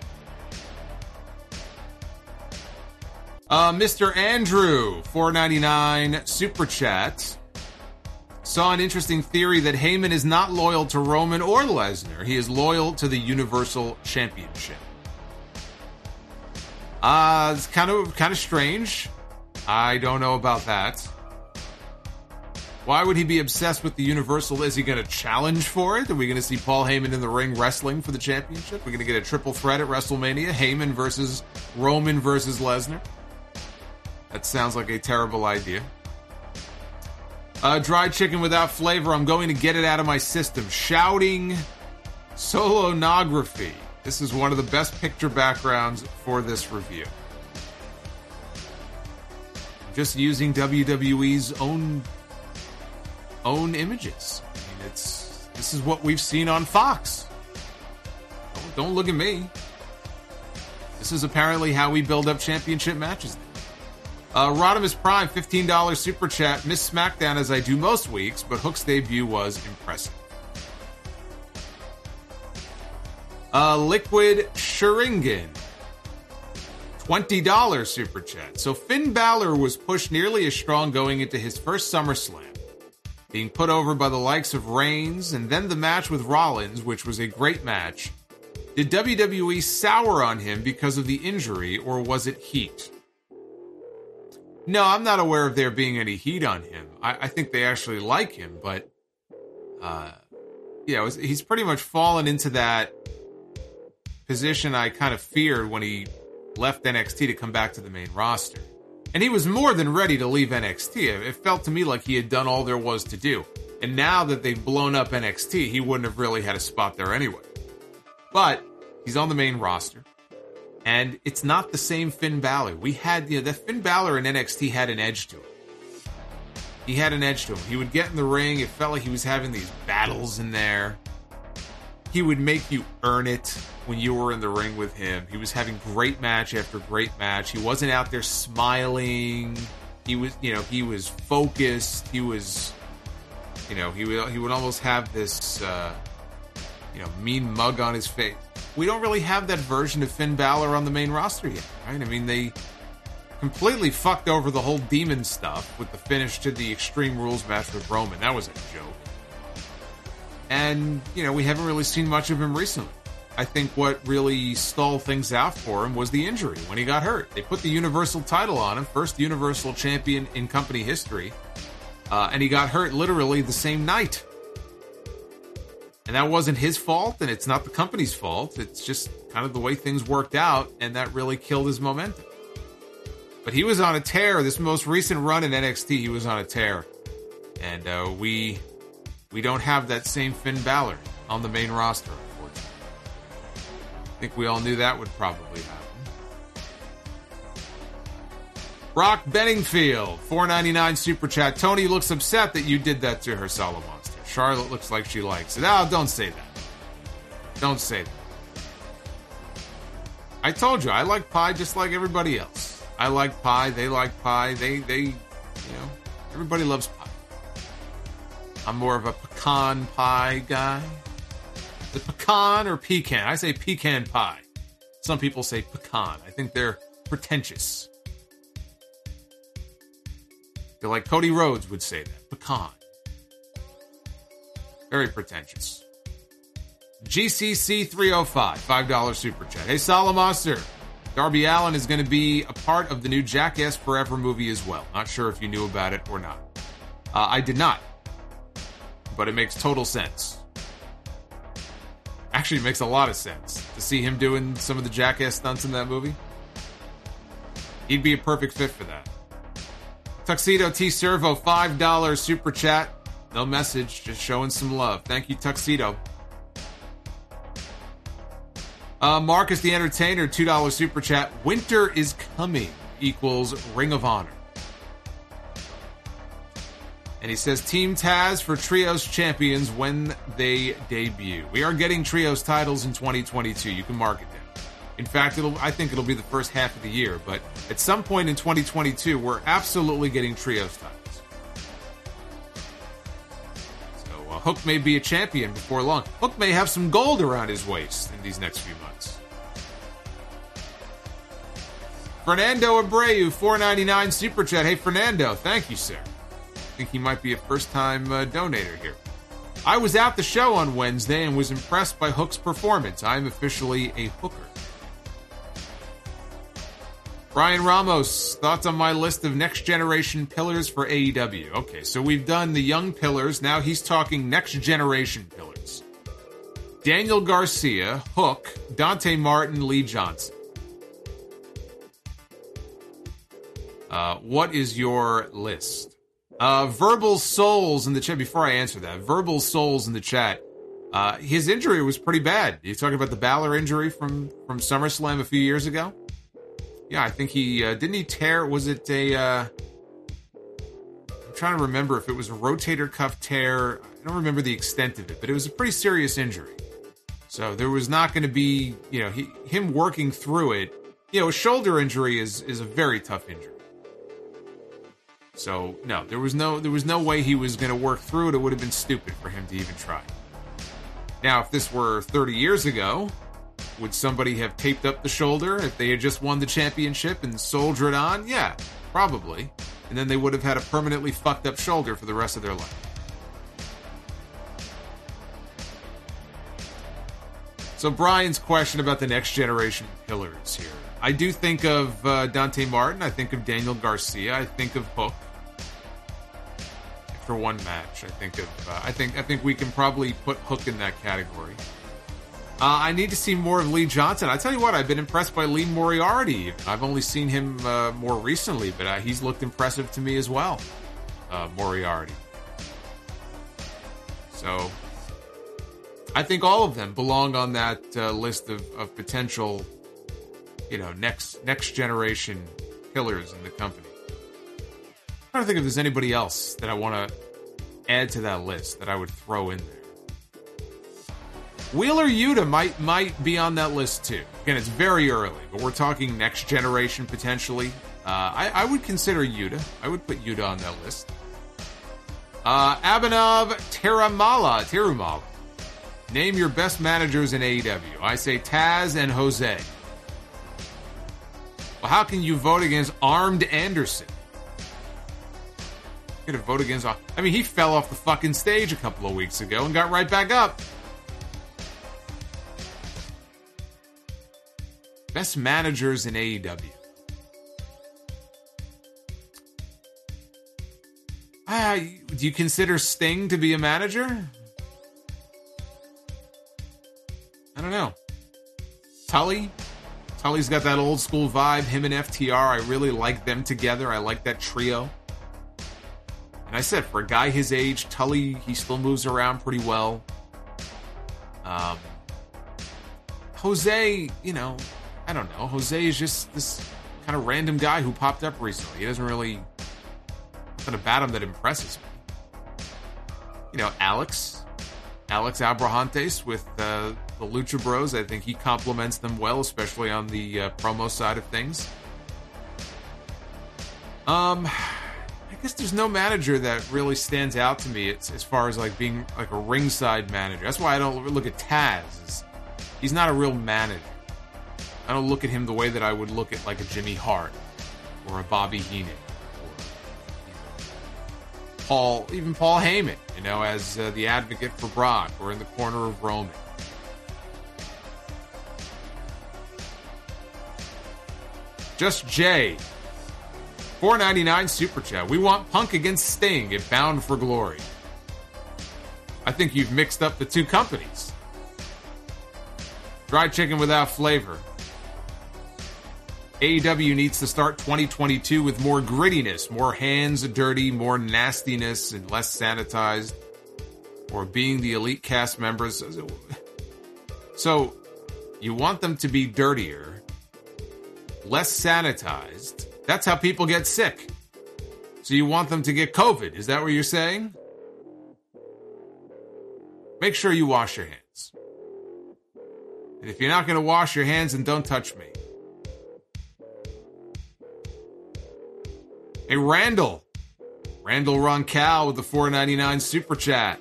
Mr. Andrew, $4.99 super chat. Saw an interesting theory that Heyman is not loyal to Roman or Lesnar. He is loyal to the Universal Championship. It's kind of strange. I don't know about that. Why would he be obsessed with the Universal? Is he going to challenge for it? Are we going to see Paul Heyman in the ring wrestling for the championship? We're going to get a triple threat at WrestleMania. Heyman versus Roman versus Lesnar. That sounds like a terrible idea. Dry chicken without flavor. I'm going to get it out of my system. Shouting Solonography. This is one of the best picture backgrounds for this review. Just using WWE's own images. I mean, this is what we've seen on Fox. Don't look at me. This is apparently how we build up championship matches. Rodimus Prime, $15 super chat. Missed SmackDown as I do most weeks, but Hook's debut was impressive. Liquid Sharingan, $20 super chat. So Finn Balor was pushed nearly as strong going into his first SummerSlam, being put over by the likes of Reigns, and then the match with Rollins, which was a great match. Did WWE sour on him because of the injury, or was it heat? No, I'm not aware of there being any heat on him. I think they actually like him, but he's pretty much fallen into that position I kind of feared when he left NXT to come back to the main roster. And he was more than ready to leave NXT. It felt to me like he had done all there was to do. And now that they've blown up NXT, he wouldn't have really had a spot there anyway. But he's on the main roster. And it's not the same Finn Balor. We had, the Finn Balor in NXT had an edge to him. He had an edge to him. He would get in the ring. It felt like he was having these battles in there. He would make you earn it when you were in the ring with him. He was having great match after great match. He wasn't out there smiling. He was, he was focused. He was, he would almost have this, mean mug on his face. We don't really have that version of Finn Balor on the main roster yet, right? I mean, they completely fucked over the whole demon stuff with the finish to the Extreme Rules match with Roman. That was a joke. And, we haven't really seen much of him recently. I think what really stalled things out for him was the injury when he got hurt. They put the Universal title on him, first Universal Champion in company history, and he got hurt literally the same night. And that wasn't his fault, and it's not the company's fault. It's just kind of the way things worked out, and that really killed his momentum. But he was on a tear. This most recent run in NXT, he was on a tear. And we don't have that same Finn Balor on the main roster, unfortunately. I think we all knew that would probably happen. Brock Benningfield, $4.99 Super Chat. Tony looks upset that you did that to her, Solo Monster. Charlotte looks like she likes it. Oh, don't say that. Don't say that. I told you, I like pie just like everybody else. I like pie, they like pie, everybody loves pie. I'm more of a pecan pie guy. The pecan or pecan? I say pecan pie. Some people say pecan. I think they're pretentious. They're like Cody Rhodes would say that. Pecan. Very pretentious. GCC 305, $5 Super Chat. Hey, Solomonster. Darby Allin is going to be a part of the new Jackass Forever movie as well. Not sure if you knew about it or not. I did not. But it makes total sense. Actually, it makes a lot of sense to see him doing some of the Jackass stunts in that movie. He'd be a perfect fit for that. Tuxedo T Servo, $5 Super Chat. No message, just showing some love. Thank you, Tuxedo. Marcus the Entertainer, $2 Super Chat. Winter is coming equals Ring of Honor. And he says, Team Taz for Trios champions when they debut. We are getting Trios titles in 2022. You can mark it down. In fact, I think it'll be the first half of the year. But at some point in 2022, we're absolutely getting Trios titles. So Hook may be a champion before long. Hook may have some gold around his waist in these next few months. Fernando Abreu, $4.99 Super Chat. Hey, Fernando. Thank you, sir. I think he might be a first-time donator here. I was at the show on Wednesday and was impressed by Hook's performance. I am officially a hooker. Brian Ramos, thoughts on my list of next-generation pillars for AEW. Okay, so we've done the young pillars. Now he's talking next-generation pillars. Daniel Garcia, Hook, Dante Martin, Lee Johnson. What is your list? Verbal Souls in the chat. Before I answer that, Verbal Souls in the chat. His injury was pretty bad. You talking about the Balor injury from SummerSlam a few years ago? Yeah, I think he didn't he tear. Was it a? I'm trying to remember if it was a rotator cuff tear. I don't remember the extent of it, but it was a pretty serious injury. So there was not going to be, him working through it. A shoulder injury is a very tough injury. So no, there was no way he was going to work through it. It would have been stupid for him to even try. Now, if this were 30 years ago, would somebody have taped up the shoulder if they had just won the championship and soldiered on? Yeah, probably. And then they would have had a permanently fucked up shoulder for the rest of their life. So Brian's question about the next generation pillars here. I do think of Dante Martin. I think of Daniel Garcia. I think of Hook. For one match, I think we can probably put Hook in that category. I need to see more of Lee Johnson. I tell you what, I've been impressed by Lee Moriarty. I've only seen him more recently, but he's looked impressive to me as well. Moriarty. So I think all of them belong on that list of potential, next generation pillars in the company. I'm trying to think if there's anybody else that I want to add to that list that I would throw in there. Wheeler Yuta might be on that list too. Again, it's very early, but we're talking next generation potentially. I would consider Yuta. I would put Yuta on that list. Abhinav Tirumala. Name your best managers in AEW. I say Taz and Jose. Well, how can you vote against Armed Anderson? You're gonna vote against... he fell off the fucking stage a couple of weeks ago and got right back up. Best managers in AEW. Do you consider Sting to be a manager? don't know. Tully's got that old school vibe. Him and FTR, I really like them together. I like that trio. And I said, for a guy his age, Tully, he still moves around pretty well. Jose, you know, I don't know. Jose is just this kind of random guy who popped up recently. He doesn't really... nothing about him that impresses me. You know, Alex Abrahantes with the Lucha Bros. I think he complements them well, especially on the promo side of things. I guess there's no manager that really stands out to me as far as like being like a ringside manager. That's why I don't look at Taz. He's not a real manager. I don't look at him the way that I would look at like a Jimmy Hart or a Bobby Heenan or even Paul Heyman, you know, as the advocate for Brock or in the corner of Roman. Just Jay, $4.99 super chat. We want Punk against Sting at Bound for Glory. I think you've mixed up the two companies. Fried chicken without flavor. AEW needs to start 2022 with more grittiness, more hands dirty, more nastiness, and less sanitized. Or being the elite cast members. So, you want them to be dirtier, less sanitized. That's how people get sick. So you want them to get COVID. Is that what you're saying? Make sure you wash your hands. And if you're not going to wash your hands, then don't touch me. Hey, Randall Roncal with the $4.99 super chat.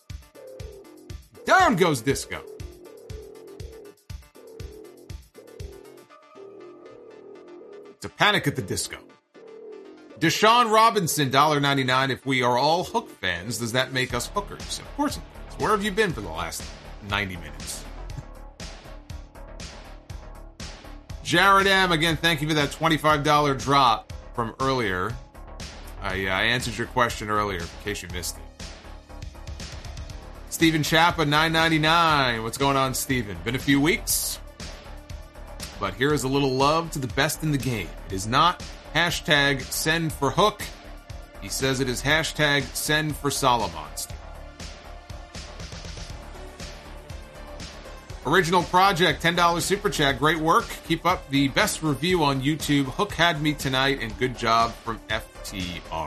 Down goes Disco. It's a Panic at the Disco. Deshaun Robinson, $1.99. If we are all Hook fans, does that make us hookers? Of course it does. Where have you been for the last 90 minutes? Jared M, again, thank you for that $25 drop from earlier. I answered your question earlier, in case you missed it. Steven Chappa, $9.99. What's going on, Steven? Been a few weeks, but here is a little love to the best in the game. It is not hashtag send for Hook. He says it is hashtag send for Solomonster. Original Project, $10 super chat. Great work. Keep up the best review on YouTube. Hook had me tonight, and good job from FTR.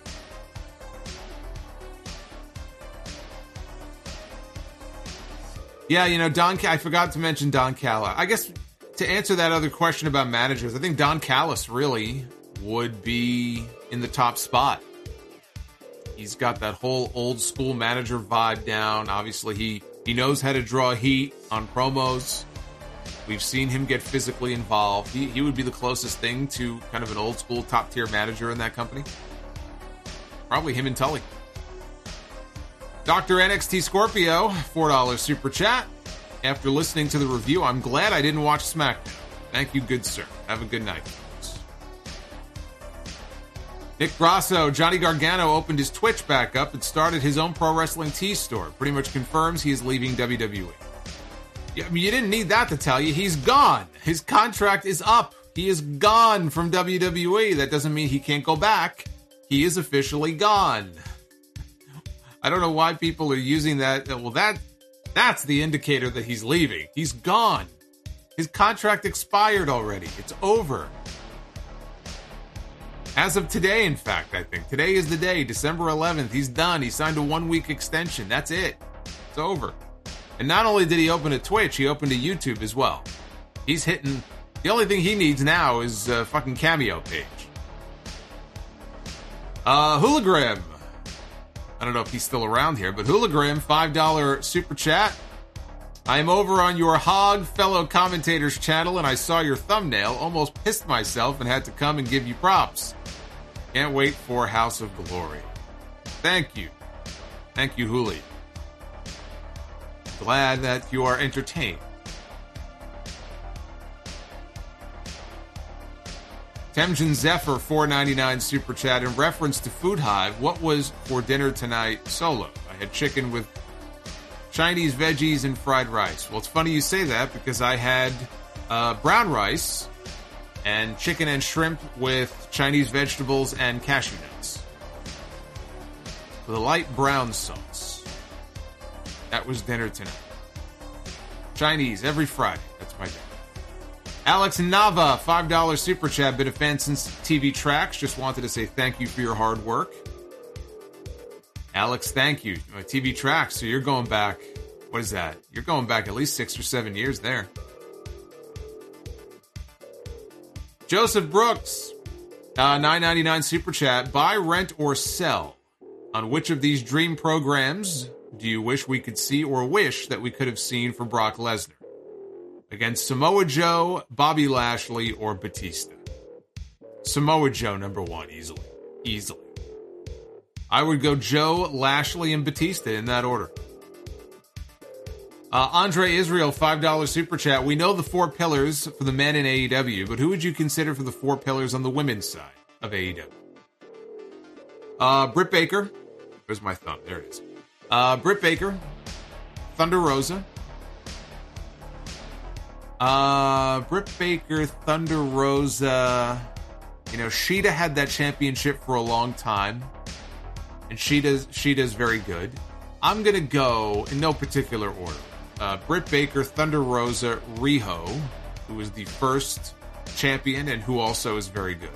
Yeah, you know, I forgot to mention Don Callis. I guess to answer that other question about managers, I think Don Callis really would be in the top spot. He's got that whole old school manager vibe down. Obviously, he knows how to draw heat on promos. We've seen him get physically involved. He would be the closest thing to kind of an old school top tier manager in that company. Probably him and Tully. Dr. NXT Scorpio, $4 super chat. After listening to the review, I'm glad I didn't watch SmackDown. Thank you, good sir. Have a good night. Nick Grasso, Johnny Gargano opened his Twitch back up and started his own pro wrestling tee store. Pretty much confirms he is leaving WWE. Yeah, I mean, you didn't need that to tell you. He's gone. His contract is up. He is gone from WWE. That doesn't mean he can't go back. He is officially gone. I don't know why people are using that. Well, that's the indicator that he's leaving. He's gone. His contract expired already. It's over. As of today, in fact, I think. Today is the day, December 11th. He's done. He signed a 1-week extension. That's it. It's over. And not only did he open a Twitch, he opened a YouTube as well. He's hitting... The only thing he needs now is a fucking Cameo page. Hologram. I don't know if he's still around here, but Hologram, $5 super chat. I am over on your Hog Fellow Commentators channel, and I saw your thumbnail. Almost pissed myself and had to come and give you props. Can't wait for House of Glory. Thank you. Thank you, Huli. Glad that you are entertained. Temjin Zephyr, $4.99 super chat. In reference to Food Hive, what was for dinner tonight solo? I had chicken with Chinese veggies and fried rice. Well, it's funny you say that because I had brown rice and chicken and shrimp with Chinese vegetables and cashew nuts with a light brown sauce. That was dinner tonight. Chinese every Friday. That's my day. Alex Nava, $5 super chat. Been a fan since TV Tracks. Just wanted to say thank you for your hard work. Alex, thank you. TV Tracks, so you're going back, what is that? You're going back at least 6 or 7 years there. Joseph Brooks, $9.99 super chat. Buy, rent, or sell. On which of these dream programs do you wish we could see or wish that we could have seen for Brock Lesnar? Against Samoa Joe, Bobby Lashley, or Batista? Samoa Joe, number one, easily. Easily. I would go Joe, Lashley, and Batista in that order. Andre Israel, $5 super chat. We know the 4 pillars for the men in AEW, but who would you consider for the 4 pillars on the women's side of AEW? Britt Baker. Where's my thumb? There it is. Britt Baker. Thunder Rosa. Britt Baker, Thunder Rosa. You know, Sheeta had that championship for a long time. And Sheeta's very good. I'm going to go in no particular order. Britt Baker, Thunder Rosa, Riho, who was the first champion and who also is very good.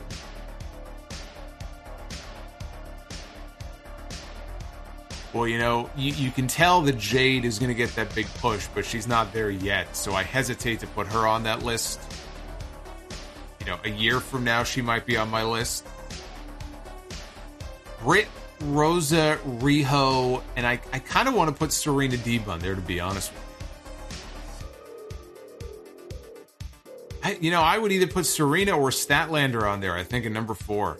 Well, you know, you can tell that Jade is going to get that big push, but she's not there yet, so I hesitate to put her on that list. You know, a year from now, she might be on my list. Britt, Rosa, Riho, and I kind of want to put Serena Deeb on there, to be honest with you. I would either put Serena or Statlander on there, I think, in number 4.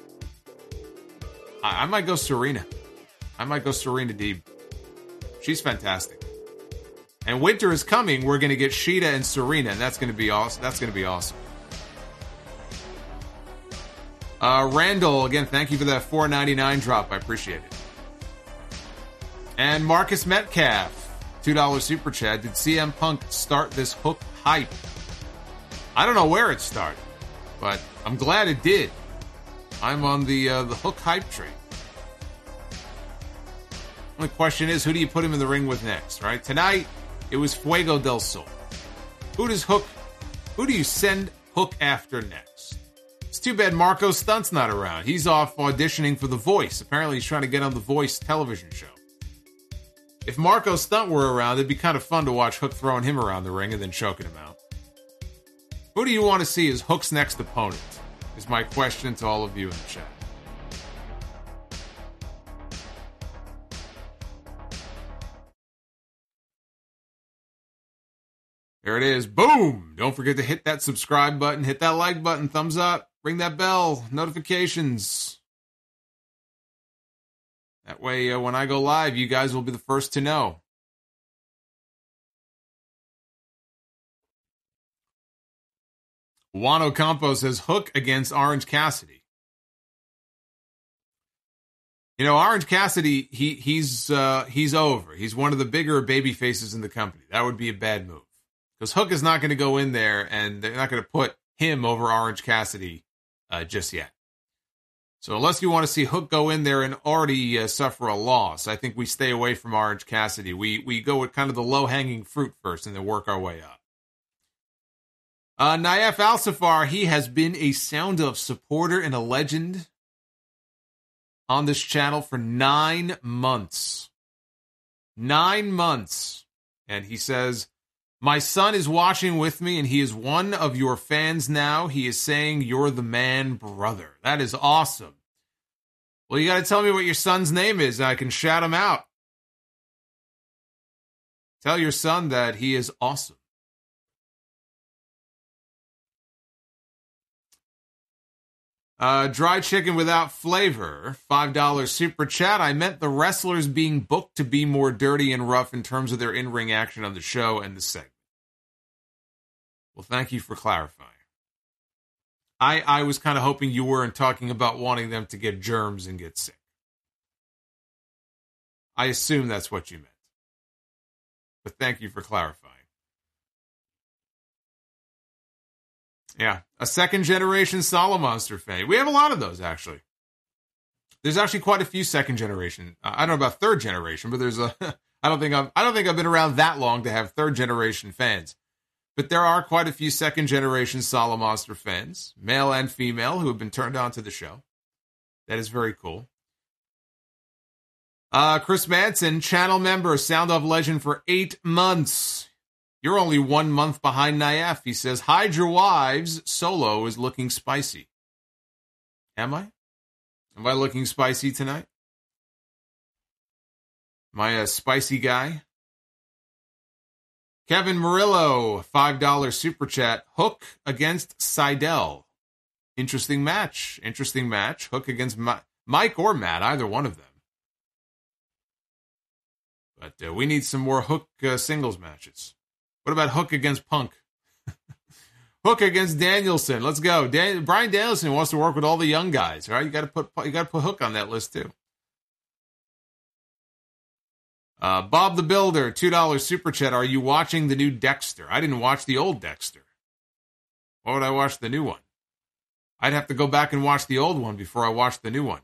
I might go Serena. I might go Serena Deeb. She's fantastic. And winter is coming. We're going to get Sheeta and Serena, and that's going to be awesome. That's going to be awesome. Randall, again, thank you for that $4.99 drop. I appreciate it. And Marcus Metcalf, $2 super chat. Did CM Punk start this Hook hype? I don't know where it started, but I'm glad it did. I'm on the Hook hype train. The question is, who do you put him in the ring with next, right? Tonight, it was Fuego del Sol. Who do you send Hook after next? It's too bad Marco Stunt's not around. He's off auditioning for The Voice. Apparently, he's trying to get on The Voice television show. If Marco Stunt were around, it'd be kind of fun to watch Hook throwing him around the ring and then choking him out. Who do you want to see as Hook's next opponent? Is my question to all of you in the chat. There it is. Boom! Don't forget to hit that subscribe button, hit that like button, thumbs up, ring that bell, notifications. That way, when I go live, you guys will be the first to know. Juan Ocampo says Hook against Orange Cassidy. You know, Orange Cassidy, he's over. He's one of the bigger baby faces in the company. That would be a bad move. Because Hook is not going to go in there, and they're not going to put him over Orange Cassidy just yet. So unless you want to see Hook go in there and already suffer a loss, I think we stay away from Orange Cassidy. We go with kind of the low-hanging fruit first and then work our way up. Naif Al-Safar, he has been a Sound of supporter and a legend on this channel for 9 months. 9 months. And he says, my son is watching with me, and he is one of your fans now. He is saying you're the man, brother. That is awesome. Well, you got to tell me what your son's name is, and I can shout him out. Tell your son that he is awesome. Dry chicken without flavor, $5 super chat. I meant the wrestlers being booked to be more dirty and rough in terms of their in-ring action on the show and the segment. Well, thank you for clarifying. I was kind of hoping you weren't talking about wanting them to get germs and get sick. I assume that's what you meant. but thank you for clarifying. Yeah, a second-generation Solomonster fan. We have a lot of those, actually. There's actually quite a few second-generation. I don't know about third-generation, but there's a. I don't think I've been around that long to have third-generation fans. But there are quite a few second-generation Solomonster fans, male and female, who have been turned on to the show. That is very cool. Chris Manson, channel member, Sound Off legend for 8 months. You're only 1 month behind Naif. He says, hide your wives. Solo is looking spicy. Am I? Am I looking spicy tonight? Am I a spicy guy? Kevin Murillo, $5 super chat. Hook against Seidel. Interesting match. Hook against Mike or Matt, either one of them. But we need some more Hook singles matches. What about Hook against Punk? Hook against Danielson. Let's go. Brian Danielson wants to work with all the young guys. All right, you got to put Hook on that list too. Bob the Builder, $2 super chat. Are you watching the new Dexter? I didn't watch the old Dexter. Why would I watch the new one? I'd have to go back and watch the old one before I watch the new one.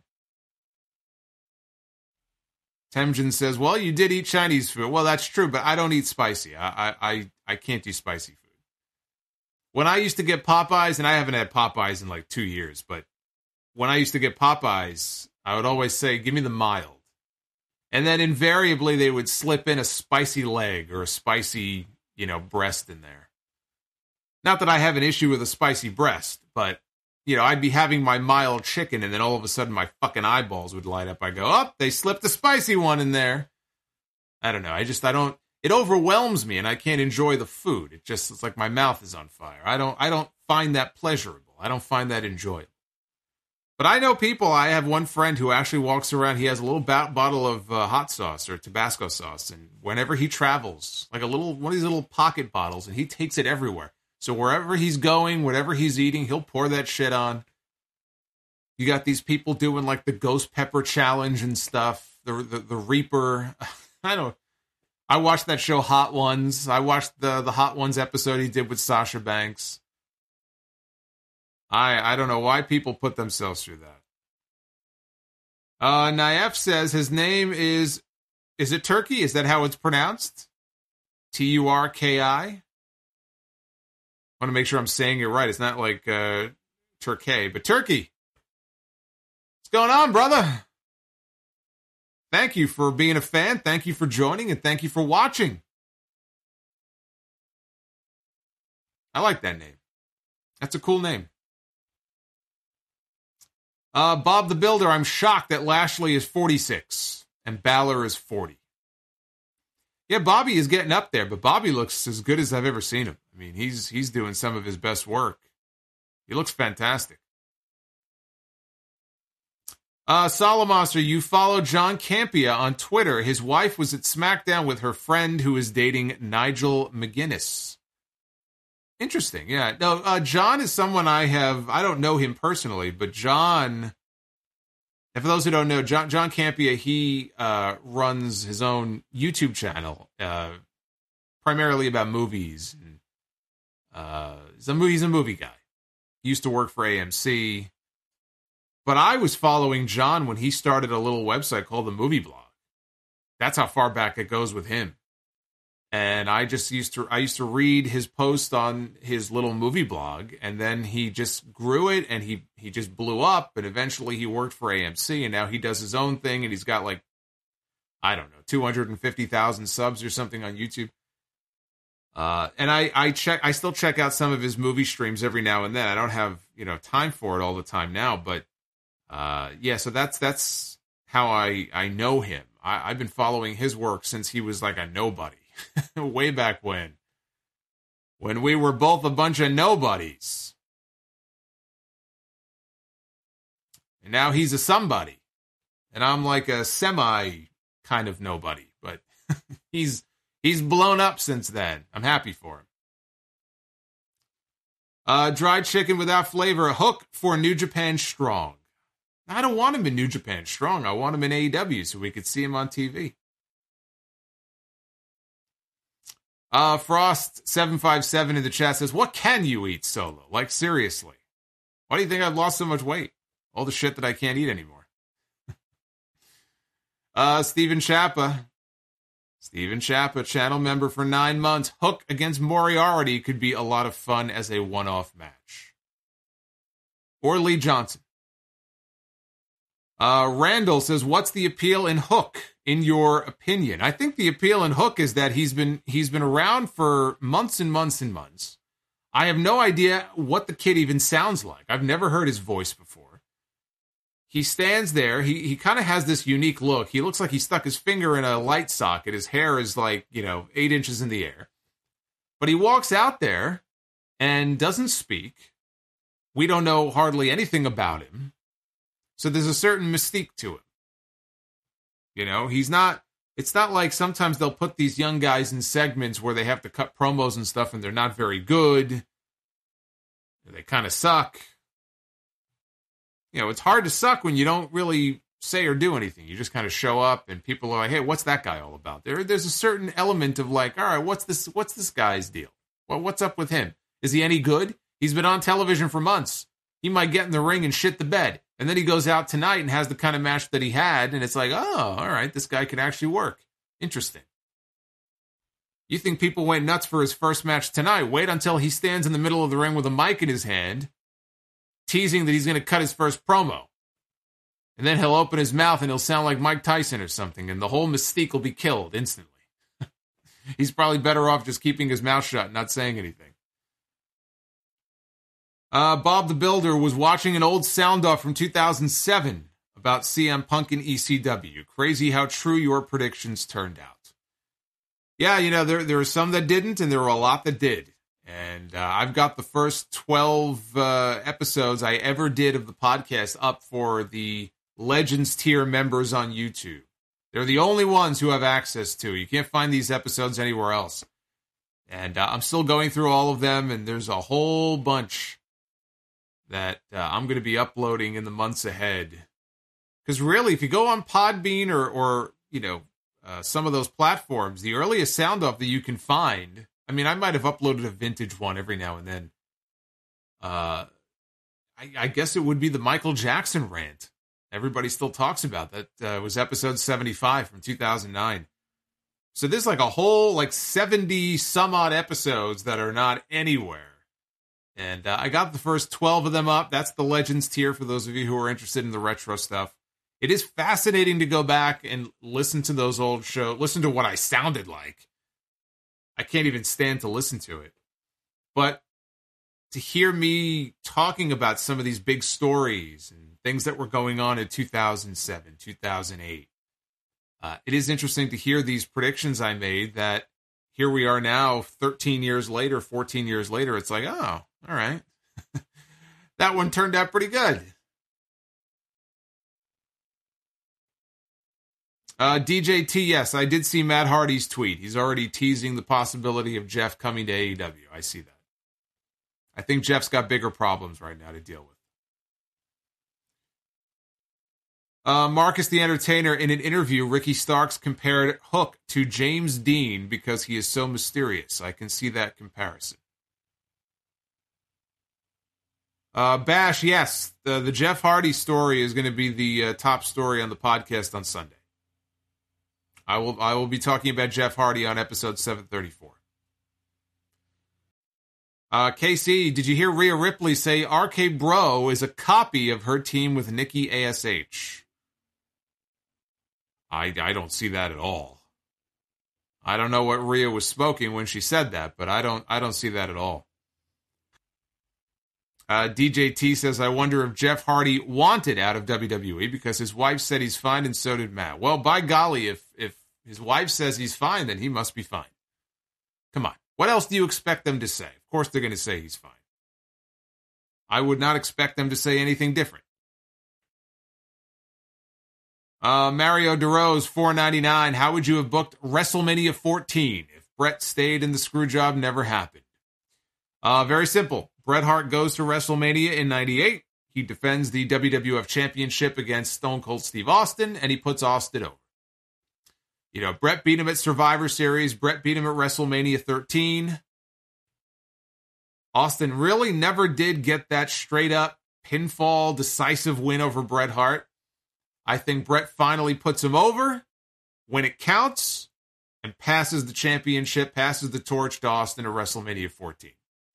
Temjin says, well, you did eat Chinese food. Well, that's true, but I don't eat spicy. I can't do spicy food. When I used to get Popeyes, and I haven't had Popeyes in like 2 years, but when I used to get Popeyes, I would always say, give me the mild. And then invariably they would slip in a spicy leg or a spicy, breast in there. Not that I have an issue with a spicy breast, but I'd be having my mild chicken, and then all of a sudden my fucking eyeballs would light up. I go, oh, they slipped a spicy one in there. I don't know. I don't, it overwhelms me, and I can't enjoy the food. It's like my mouth is on fire. I don't find that pleasurable. I don't find that enjoyable. But I know people, I have one friend who actually walks around, he has a little bottle of hot sauce or Tabasco sauce, and whenever he travels, like one of these little pocket bottles, and he takes it everywhere. So wherever he's going, whatever he's eating, he'll pour that shit on. You got these people doing like the ghost pepper challenge and stuff. The Reaper. I watched that show Hot Ones. I watched the Hot Ones episode he did with Sasha Banks. I don't know why people put themselves through that. Naif says his name is it Turkey? Is that how it's pronounced? Turki? I want to make sure I'm saying it right. It's not like Turkey, but Turkey. What's going on, brother? Thank you for being a fan. Thank you for joining, and thank you for watching. I like that name. That's a cool name. Bob the Builder, I'm shocked that Lashley is 46 and Balor is 40. Yeah, Bobby is getting up there, but Bobby looks as good as I've ever seen him. I mean, he's doing some of his best work. He looks fantastic. Solomonster, you follow John Campea on Twitter. His wife was at SmackDown with her friend who is dating Nigel McGuinness. Interesting, yeah. No, John is someone I don't know him personally, but John, and for those who don't know, John Campea, he runs his own YouTube channel, primarily about movies. He's a movie guy. He used to work for AMC. But I was following John when he started a little website called The Movie Blog. That's how far back it goes with him. And I used to read his post on his little movie blog, and then he just grew it, and he just blew up, and eventually he worked for AMC, and now he does his own thing, and he's got like, I don't know, 250,000 subs or something on YouTube. And I still check out some of his movie streams every now and then. I don't have, time for it all the time now, but yeah, so that's how I know him. I've been following his work since he was like a nobody. Way back when we were both a bunch of nobodies. And now he's a somebody. And I'm like a semi kind of nobody. But he's blown up since then. I'm happy for him. Dried chicken without flavor. A hook for New Japan Strong. I don't want him in New Japan Strong. I want him in AEW so we could see him on TV. Frost757 in the chat says, what can you eat, Solo? Like, seriously. Why do you think I've lost so much weight? All the shit that I can't eat anymore. Steven Chappa, channel member for 9 months. Hook against Moriarty could be a lot of fun as a one-off match. Or Lee Johnson. Randall says, what's the appeal in Hook, in your opinion? I think the appeal in Hook is that he's been around for months and months and months. I have no idea what the kid even sounds like. I've never heard his voice before. He stands there. He kind of has this unique look. He looks like he stuck his finger in a light socket. His hair is like, 8 inches in the air. But he walks out there and doesn't speak. We don't know hardly anything about him. So there's a certain mystique to him. It's not like sometimes they'll put these young guys in segments where they have to cut promos and stuff and they're not very good. They kind of suck. It's hard to suck when you don't really say or do anything. You just kind of show up and people are like, hey, what's that guy all about? There's a certain element of like, all right, what's this guy's deal? Well, what's up with him? Is he any good? He's been on television for months. He might get in the ring and shit the bed. And then he goes out tonight and has the kind of match that he had, and it's like, oh, all right, this guy could actually work. Interesting. You think people went nuts for his first match tonight? Wait until he stands in the middle of the ring with a mic in his hand, teasing that he's going to cut his first promo. And then he'll open his mouth and he'll sound like Mike Tyson or something, and the whole mystique will be killed instantly. He's probably better off just keeping his mouth shut and not saying anything. Bob the Builder was watching an old sound-off from 2007 about CM Punk and ECW. Crazy how true your predictions turned out. Yeah, there are some that didn't, and there were a lot that did. And I've got the first 12 episodes I ever did of the podcast up for the Legends tier members on YouTube. They're the only ones who have access to. You can't find these episodes anywhere else. And I'm still going through all of them, and there's a whole bunch that I'm going to be uploading in the months ahead. Because really, if you go on Podbean or some of those platforms, the earliest sound off that you can find, I mean, I might have uploaded a vintage one every now and then. I guess it would be the Michael Jackson rant. Everybody still talks about that. Was episode 75 from 2009. So there's like a whole 70 some odd episodes that are not anywhere. And I got the first 12 of them up. That's the Legends tier for those of you who are interested in the retro stuff. It is fascinating to go back and listen to those old shows, listen to what I sounded like. I can't even stand to listen to it. But to hear me talking about some of these big stories and things that were going on in 2007, 2008, it is interesting to hear these predictions I made that here we are now, 13 years later, 14 years later. It's like, oh, all right. That one turned out pretty good. DJT, yes, I did see Matt Hardy's tweet. He's already teasing the possibility of Jeff coming to AEW. I see that. I think Jeff's got bigger problems right now to deal with. Marcus the Entertainer, in an interview, Ricky Starks compared Hook to James Dean because he is so mysterious. I can see that comparison. Bash, yes, the Jeff Hardy story is going to be the top story on the podcast on Sunday. I will be talking about Jeff Hardy on episode 734. KC, did you hear Rhea Ripley say RK Bro is a copy of her team with Nikki ASH? I don't see that at all. I don't know what Rhea was smoking when she said that, but I don't see that at all. DJT says, I wonder if Jeff Hardy wanted out of WWE because his wife said he's fine and so did Matt. Well, by golly, if his wife says he's fine, then he must be fine. Come on. What else do you expect them to say? Of course they're going to say he's fine. I would not expect them to say anything different. Mario DeRose, $4.99. How would you have booked WrestleMania 14 if Bret stayed and the screw job never happened? Very simple. Bret Hart goes to WrestleMania in 98. He defends the WWF Championship against Stone Cold Steve Austin, and he puts Austin over. Brett beat him at Survivor Series. Brett beat him at WrestleMania 13. Austin really never did get that straight-up pinfall decisive win over Bret Hart. I think Bret finally puts him over when it counts and passes the championship, passes the torch to Austin at WrestleMania 14.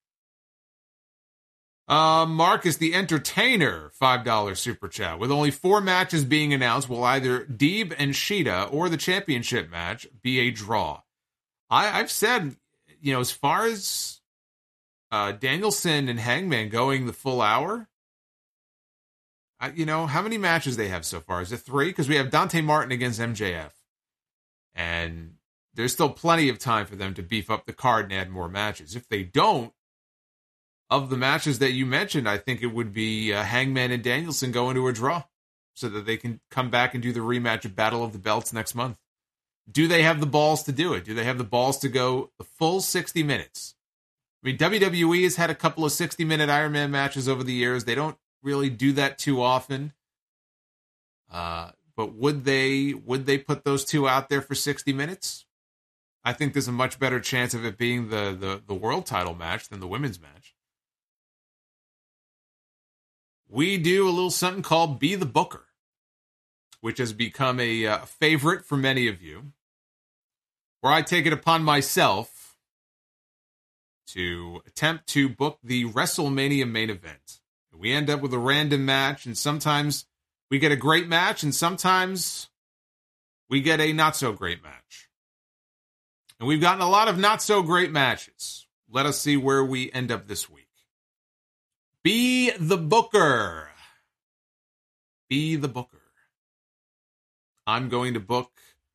Marcus the Entertainer, $5 super chat. With only 4 matches being announced, will either Deeb and Shida or the championship match be a draw? I've said, as far as Danielson and Hangman going the full hour, how many matches they have so far? Is it 3? Because we have Dante Martin against MJF. And there's still plenty of time for them to beef up the card and add more matches. If they don't, of the matches that you mentioned, I think it would be Hangman and Danielson going to a draw so that they can come back and do the rematch of Battle of the Belts next month. Do they have the balls to do it? Do they have the balls to go the full 60 minutes? I mean, WWE has had a couple of 60-minute Iron Man matches over the years. They don't really do that too often. But would they put those two out there for 60 minutes? I think there's a much better chance of it being the world title match than the women's match. We do a little something called Be the Booker, which has become a favorite for many of you, where I take it upon myself to attempt to book the WrestleMania main event. We end up with a random match, and sometimes we get a great match, and sometimes we get a not-so-great match. And we've gotten a lot of not-so-great matches. Let us see where we end up this week. Be the Booker. Be the Booker. I'm going to book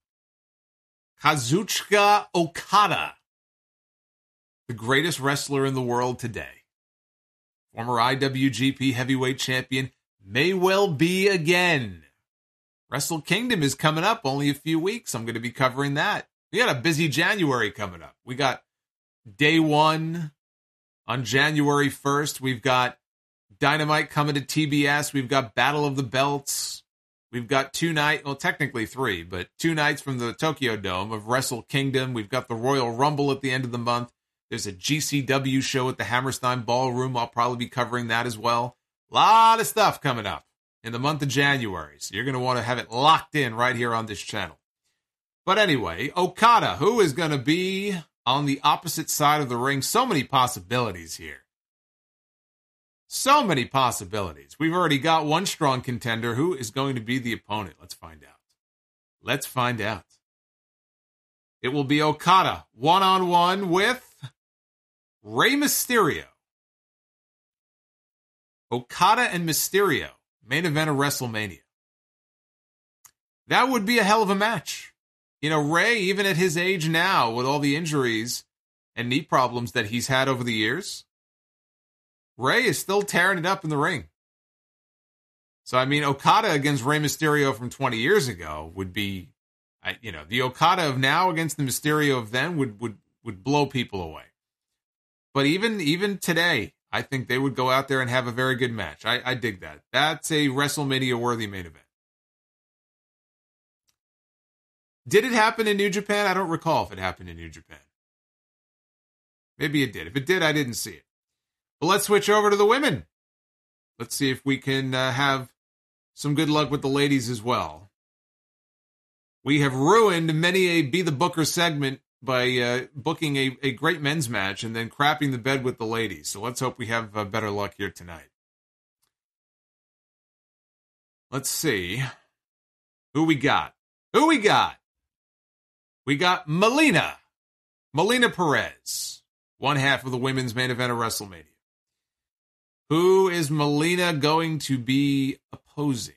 Kazuchika Okada, the greatest wrestler in the world today. Former IWGP Heavyweight Champion, may well be again. Wrestle Kingdom is coming up only a few weeks. I'm going to be covering that. We got a busy January coming up. We got Day 1 on January 1st. We've got Dynamite coming to TBS. We've got Battle of the Belts. We've got 2 nights, well, technically 3, but 2 nights from the Tokyo Dome of Wrestle Kingdom. We've got the Royal Rumble at the end of the month. There's a GCW show at the Hammerstein Ballroom. I'll probably be covering that as well. A lot of stuff coming up in the month of January. So you're going to want to have it locked in right here on this channel. But anyway, Okada, who is going to be on the opposite side of the ring? So many possibilities here. So many possibilities. We've already got one strong contender. Who is going to be the opponent? Let's find out. Let's find out. It will be Okada one-on-one with Rey Mysterio. Okada and Mysterio, main event of WrestleMania. That would be a hell of a match. Rey, even at his age now, with all the injuries and knee problems that he's had over the years, Rey is still tearing it up in the ring. So, Okada against Rey Mysterio from 20 years ago would be, the Okada of now against the Mysterio of then would blow people away. But even today, I think they would go out there and have a very good match. I dig that. That's a WrestleMania-worthy main event. Did it happen in New Japan? I don't recall if it happened in New Japan. Maybe it did. If it did, I didn't see it. But let's switch over to the women. Let's see if we can have some good luck with the ladies as well. We have ruined many a Be the Booker segment by booking a great men's match and then crapping the bed with the ladies. So let's hope we have better luck here tonight. Let's see. Who we got? We got Melina Perez, one half of the women's main event of WrestleMania. Who is Melina going to be opposing?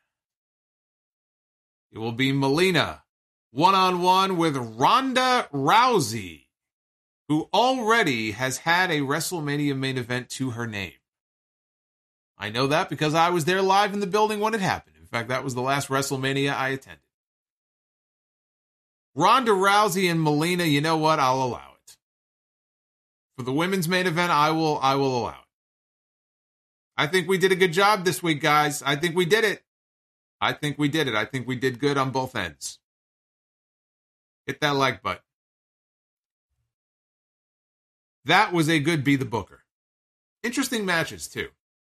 It will be Melina one-on-one with Ronda Rousey, who already has had a WrestleMania main event to her name. I know that because I was there live in the building when it happened. In fact, that was the last WrestleMania I attended. Ronda Rousey and Melina, you know what? I'll allow it. For the women's main event, I will allow it. I think we did a good job this week, guys. I think we did it. I think we did good on both ends. Hit that like button. That was a good Be the Booker. Interesting matches, too.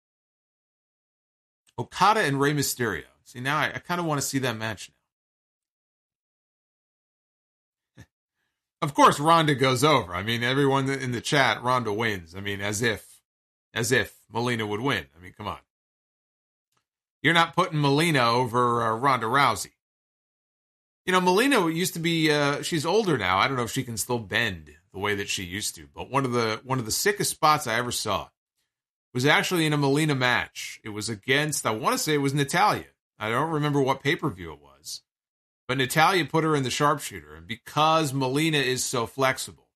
Okada and Rey Mysterio. See, now I kind of want to see that match now. Of course, Ronda goes over. I mean, everyone in the chat, Ronda wins. I mean, as if Melina would win. I mean, come on. You're not putting Melina over Ronda Rousey. You know, Melina used to be, she's older now. I don't know if she can still bend the way that she used to. But one of the sickest spots I ever saw was actually in a Melina match. It was against, I want to say it was Natalya. I don't remember what pay-per-view it was. But Natalya put her in the sharpshooter. And because Melina is so flexible,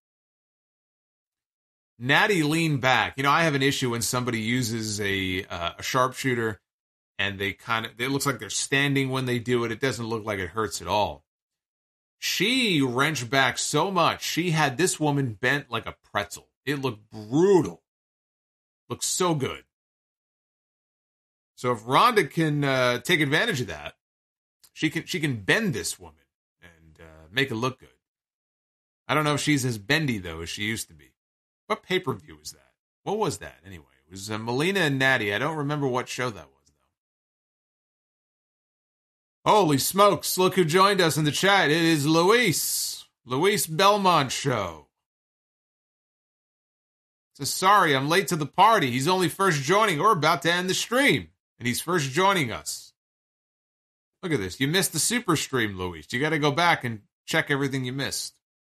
Natty leaned back. You know, I have an issue when somebody uses a sharpshooter and it looks like they're standing when they do it. It doesn't look like it hurts at all. She wrenched back so much. She had this woman bent like a pretzel. It looked brutal. Looked so good. So if Ronda can take advantage of that, she can bend this woman and make it look good. I don't know if she's as bendy, though, as she used to be. What pay-per-view was that? What was that, anyway? It was Melina and Natty. I don't remember what show that was. Holy smokes, look who joined us in the chat. It is Luis Belmont Show. So sorry, I'm late to the party. He's only first joining. We're about to end the stream, and he's first joining us. Look at this. You missed the super stream, Luis. You got to go back and check everything you missed.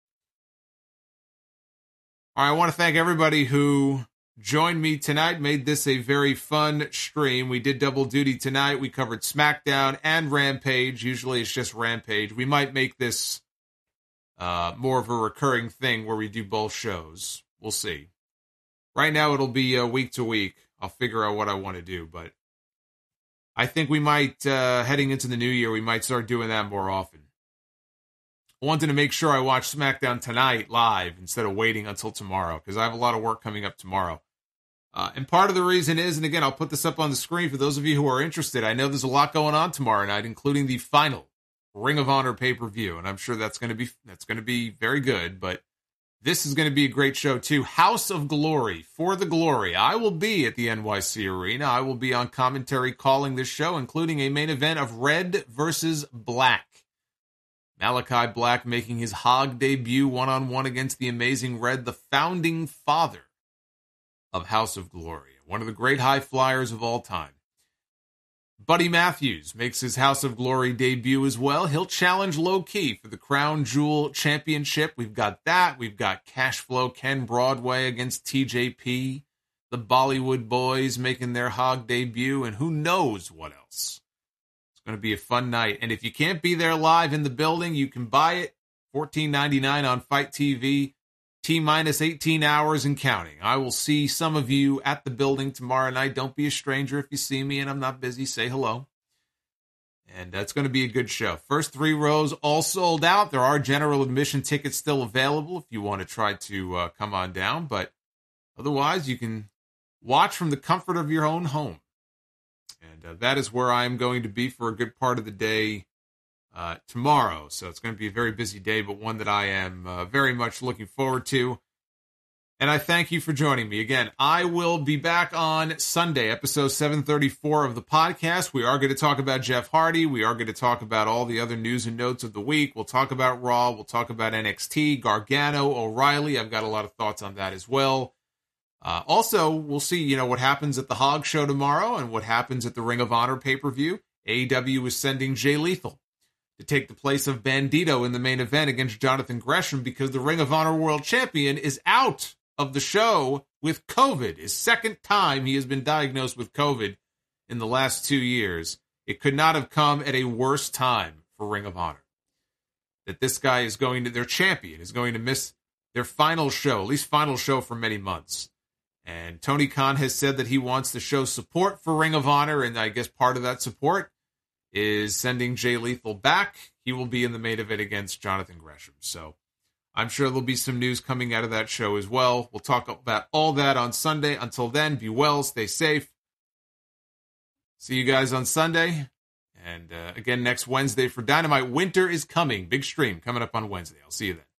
All right, I want to thank everybody who joined me tonight, made this a very fun stream. We did double duty tonight. We covered SmackDown and Rampage. Usually it's just Rampage. We might make this more of a recurring thing where we do both shows. We'll see. Right now it'll be week to week. I'll figure out what I want to do, but I think we might, heading into the new year, we might start doing that more often. I wanted to make sure I watched SmackDown tonight live instead of waiting until tomorrow, because I have a lot of work coming up tomorrow. And part of the reason is, and again, I'll put this up on the screen for those of you who are interested. I know there's a lot going on tomorrow night, including the final Ring of Honor pay-per-view, and I'm sure that's going to be very good. But this is going to be a great show too. House of Glory, For the Glory. I will be at the NYC Arena. I will be on commentary calling this show, including a main event of Red versus Black. Malachi Black making his Hog debut one-on-one against the amazing Red, the founding father of House of Glory, one of the great high flyers of all time. Buddy Matthews makes his House of Glory debut as well. He'll challenge Low Key for the Crown Jewel Championship. We've got that. We've got Cashflow Ken Broadway against TJP. The Bollywood Boys making their Hog debut, and who knows what else. It's going to be a fun night. And if you can't be there live in the building, you can buy it. $14.99 on Fight TV. T-minus 18 hours and counting. I will see some of you at the building tomorrow night. Don't be a stranger if you see me and I'm not busy. Say hello. And that's going to be a good show. First 3 rows all sold out. There are general admission tickets still available if you want to try to come on down. But otherwise, you can watch from the comfort of your own home. And that is where I am going to be for a good part of the day tomorrow. So it's going to be a very busy day, but one that I am very much looking forward to. And I thank you for joining me. Again, I will be back on Sunday, episode 734 of the podcast. We are going to talk about Jeff Hardy. We are going to talk about all the other news and notes of the week. We'll talk about Raw. We'll talk about NXT, Gargano, O'Reilly. I've got a lot of thoughts on that as well. Also, we'll see, what happens at the Hog Show tomorrow and what happens at the Ring of Honor pay-per-view. AEW is sending Jay Lethal to take the place of Bandito in the main event against Jonathan Gresham because the Ring of Honor World Champion is out of the show with COVID. His second time he has been diagnosed with COVID in the last 2 years. It could not have come at a worse time for Ring of Honor. That this guy is their champion, is going to miss their final show, at least final show for many months. And Tony Khan has said that he wants to show support for Ring of Honor, and I guess part of that support is sending Jay Lethal back. He will be in the main event against Jonathan Gresham. So I'm sure there'll be some news coming out of that show as well. We'll talk about all that on Sunday. Until then, be well, stay safe. See you guys on Sunday. And again, next Wednesday for Dynamite. Winter is coming. Big stream coming up on Wednesday. I'll see you then.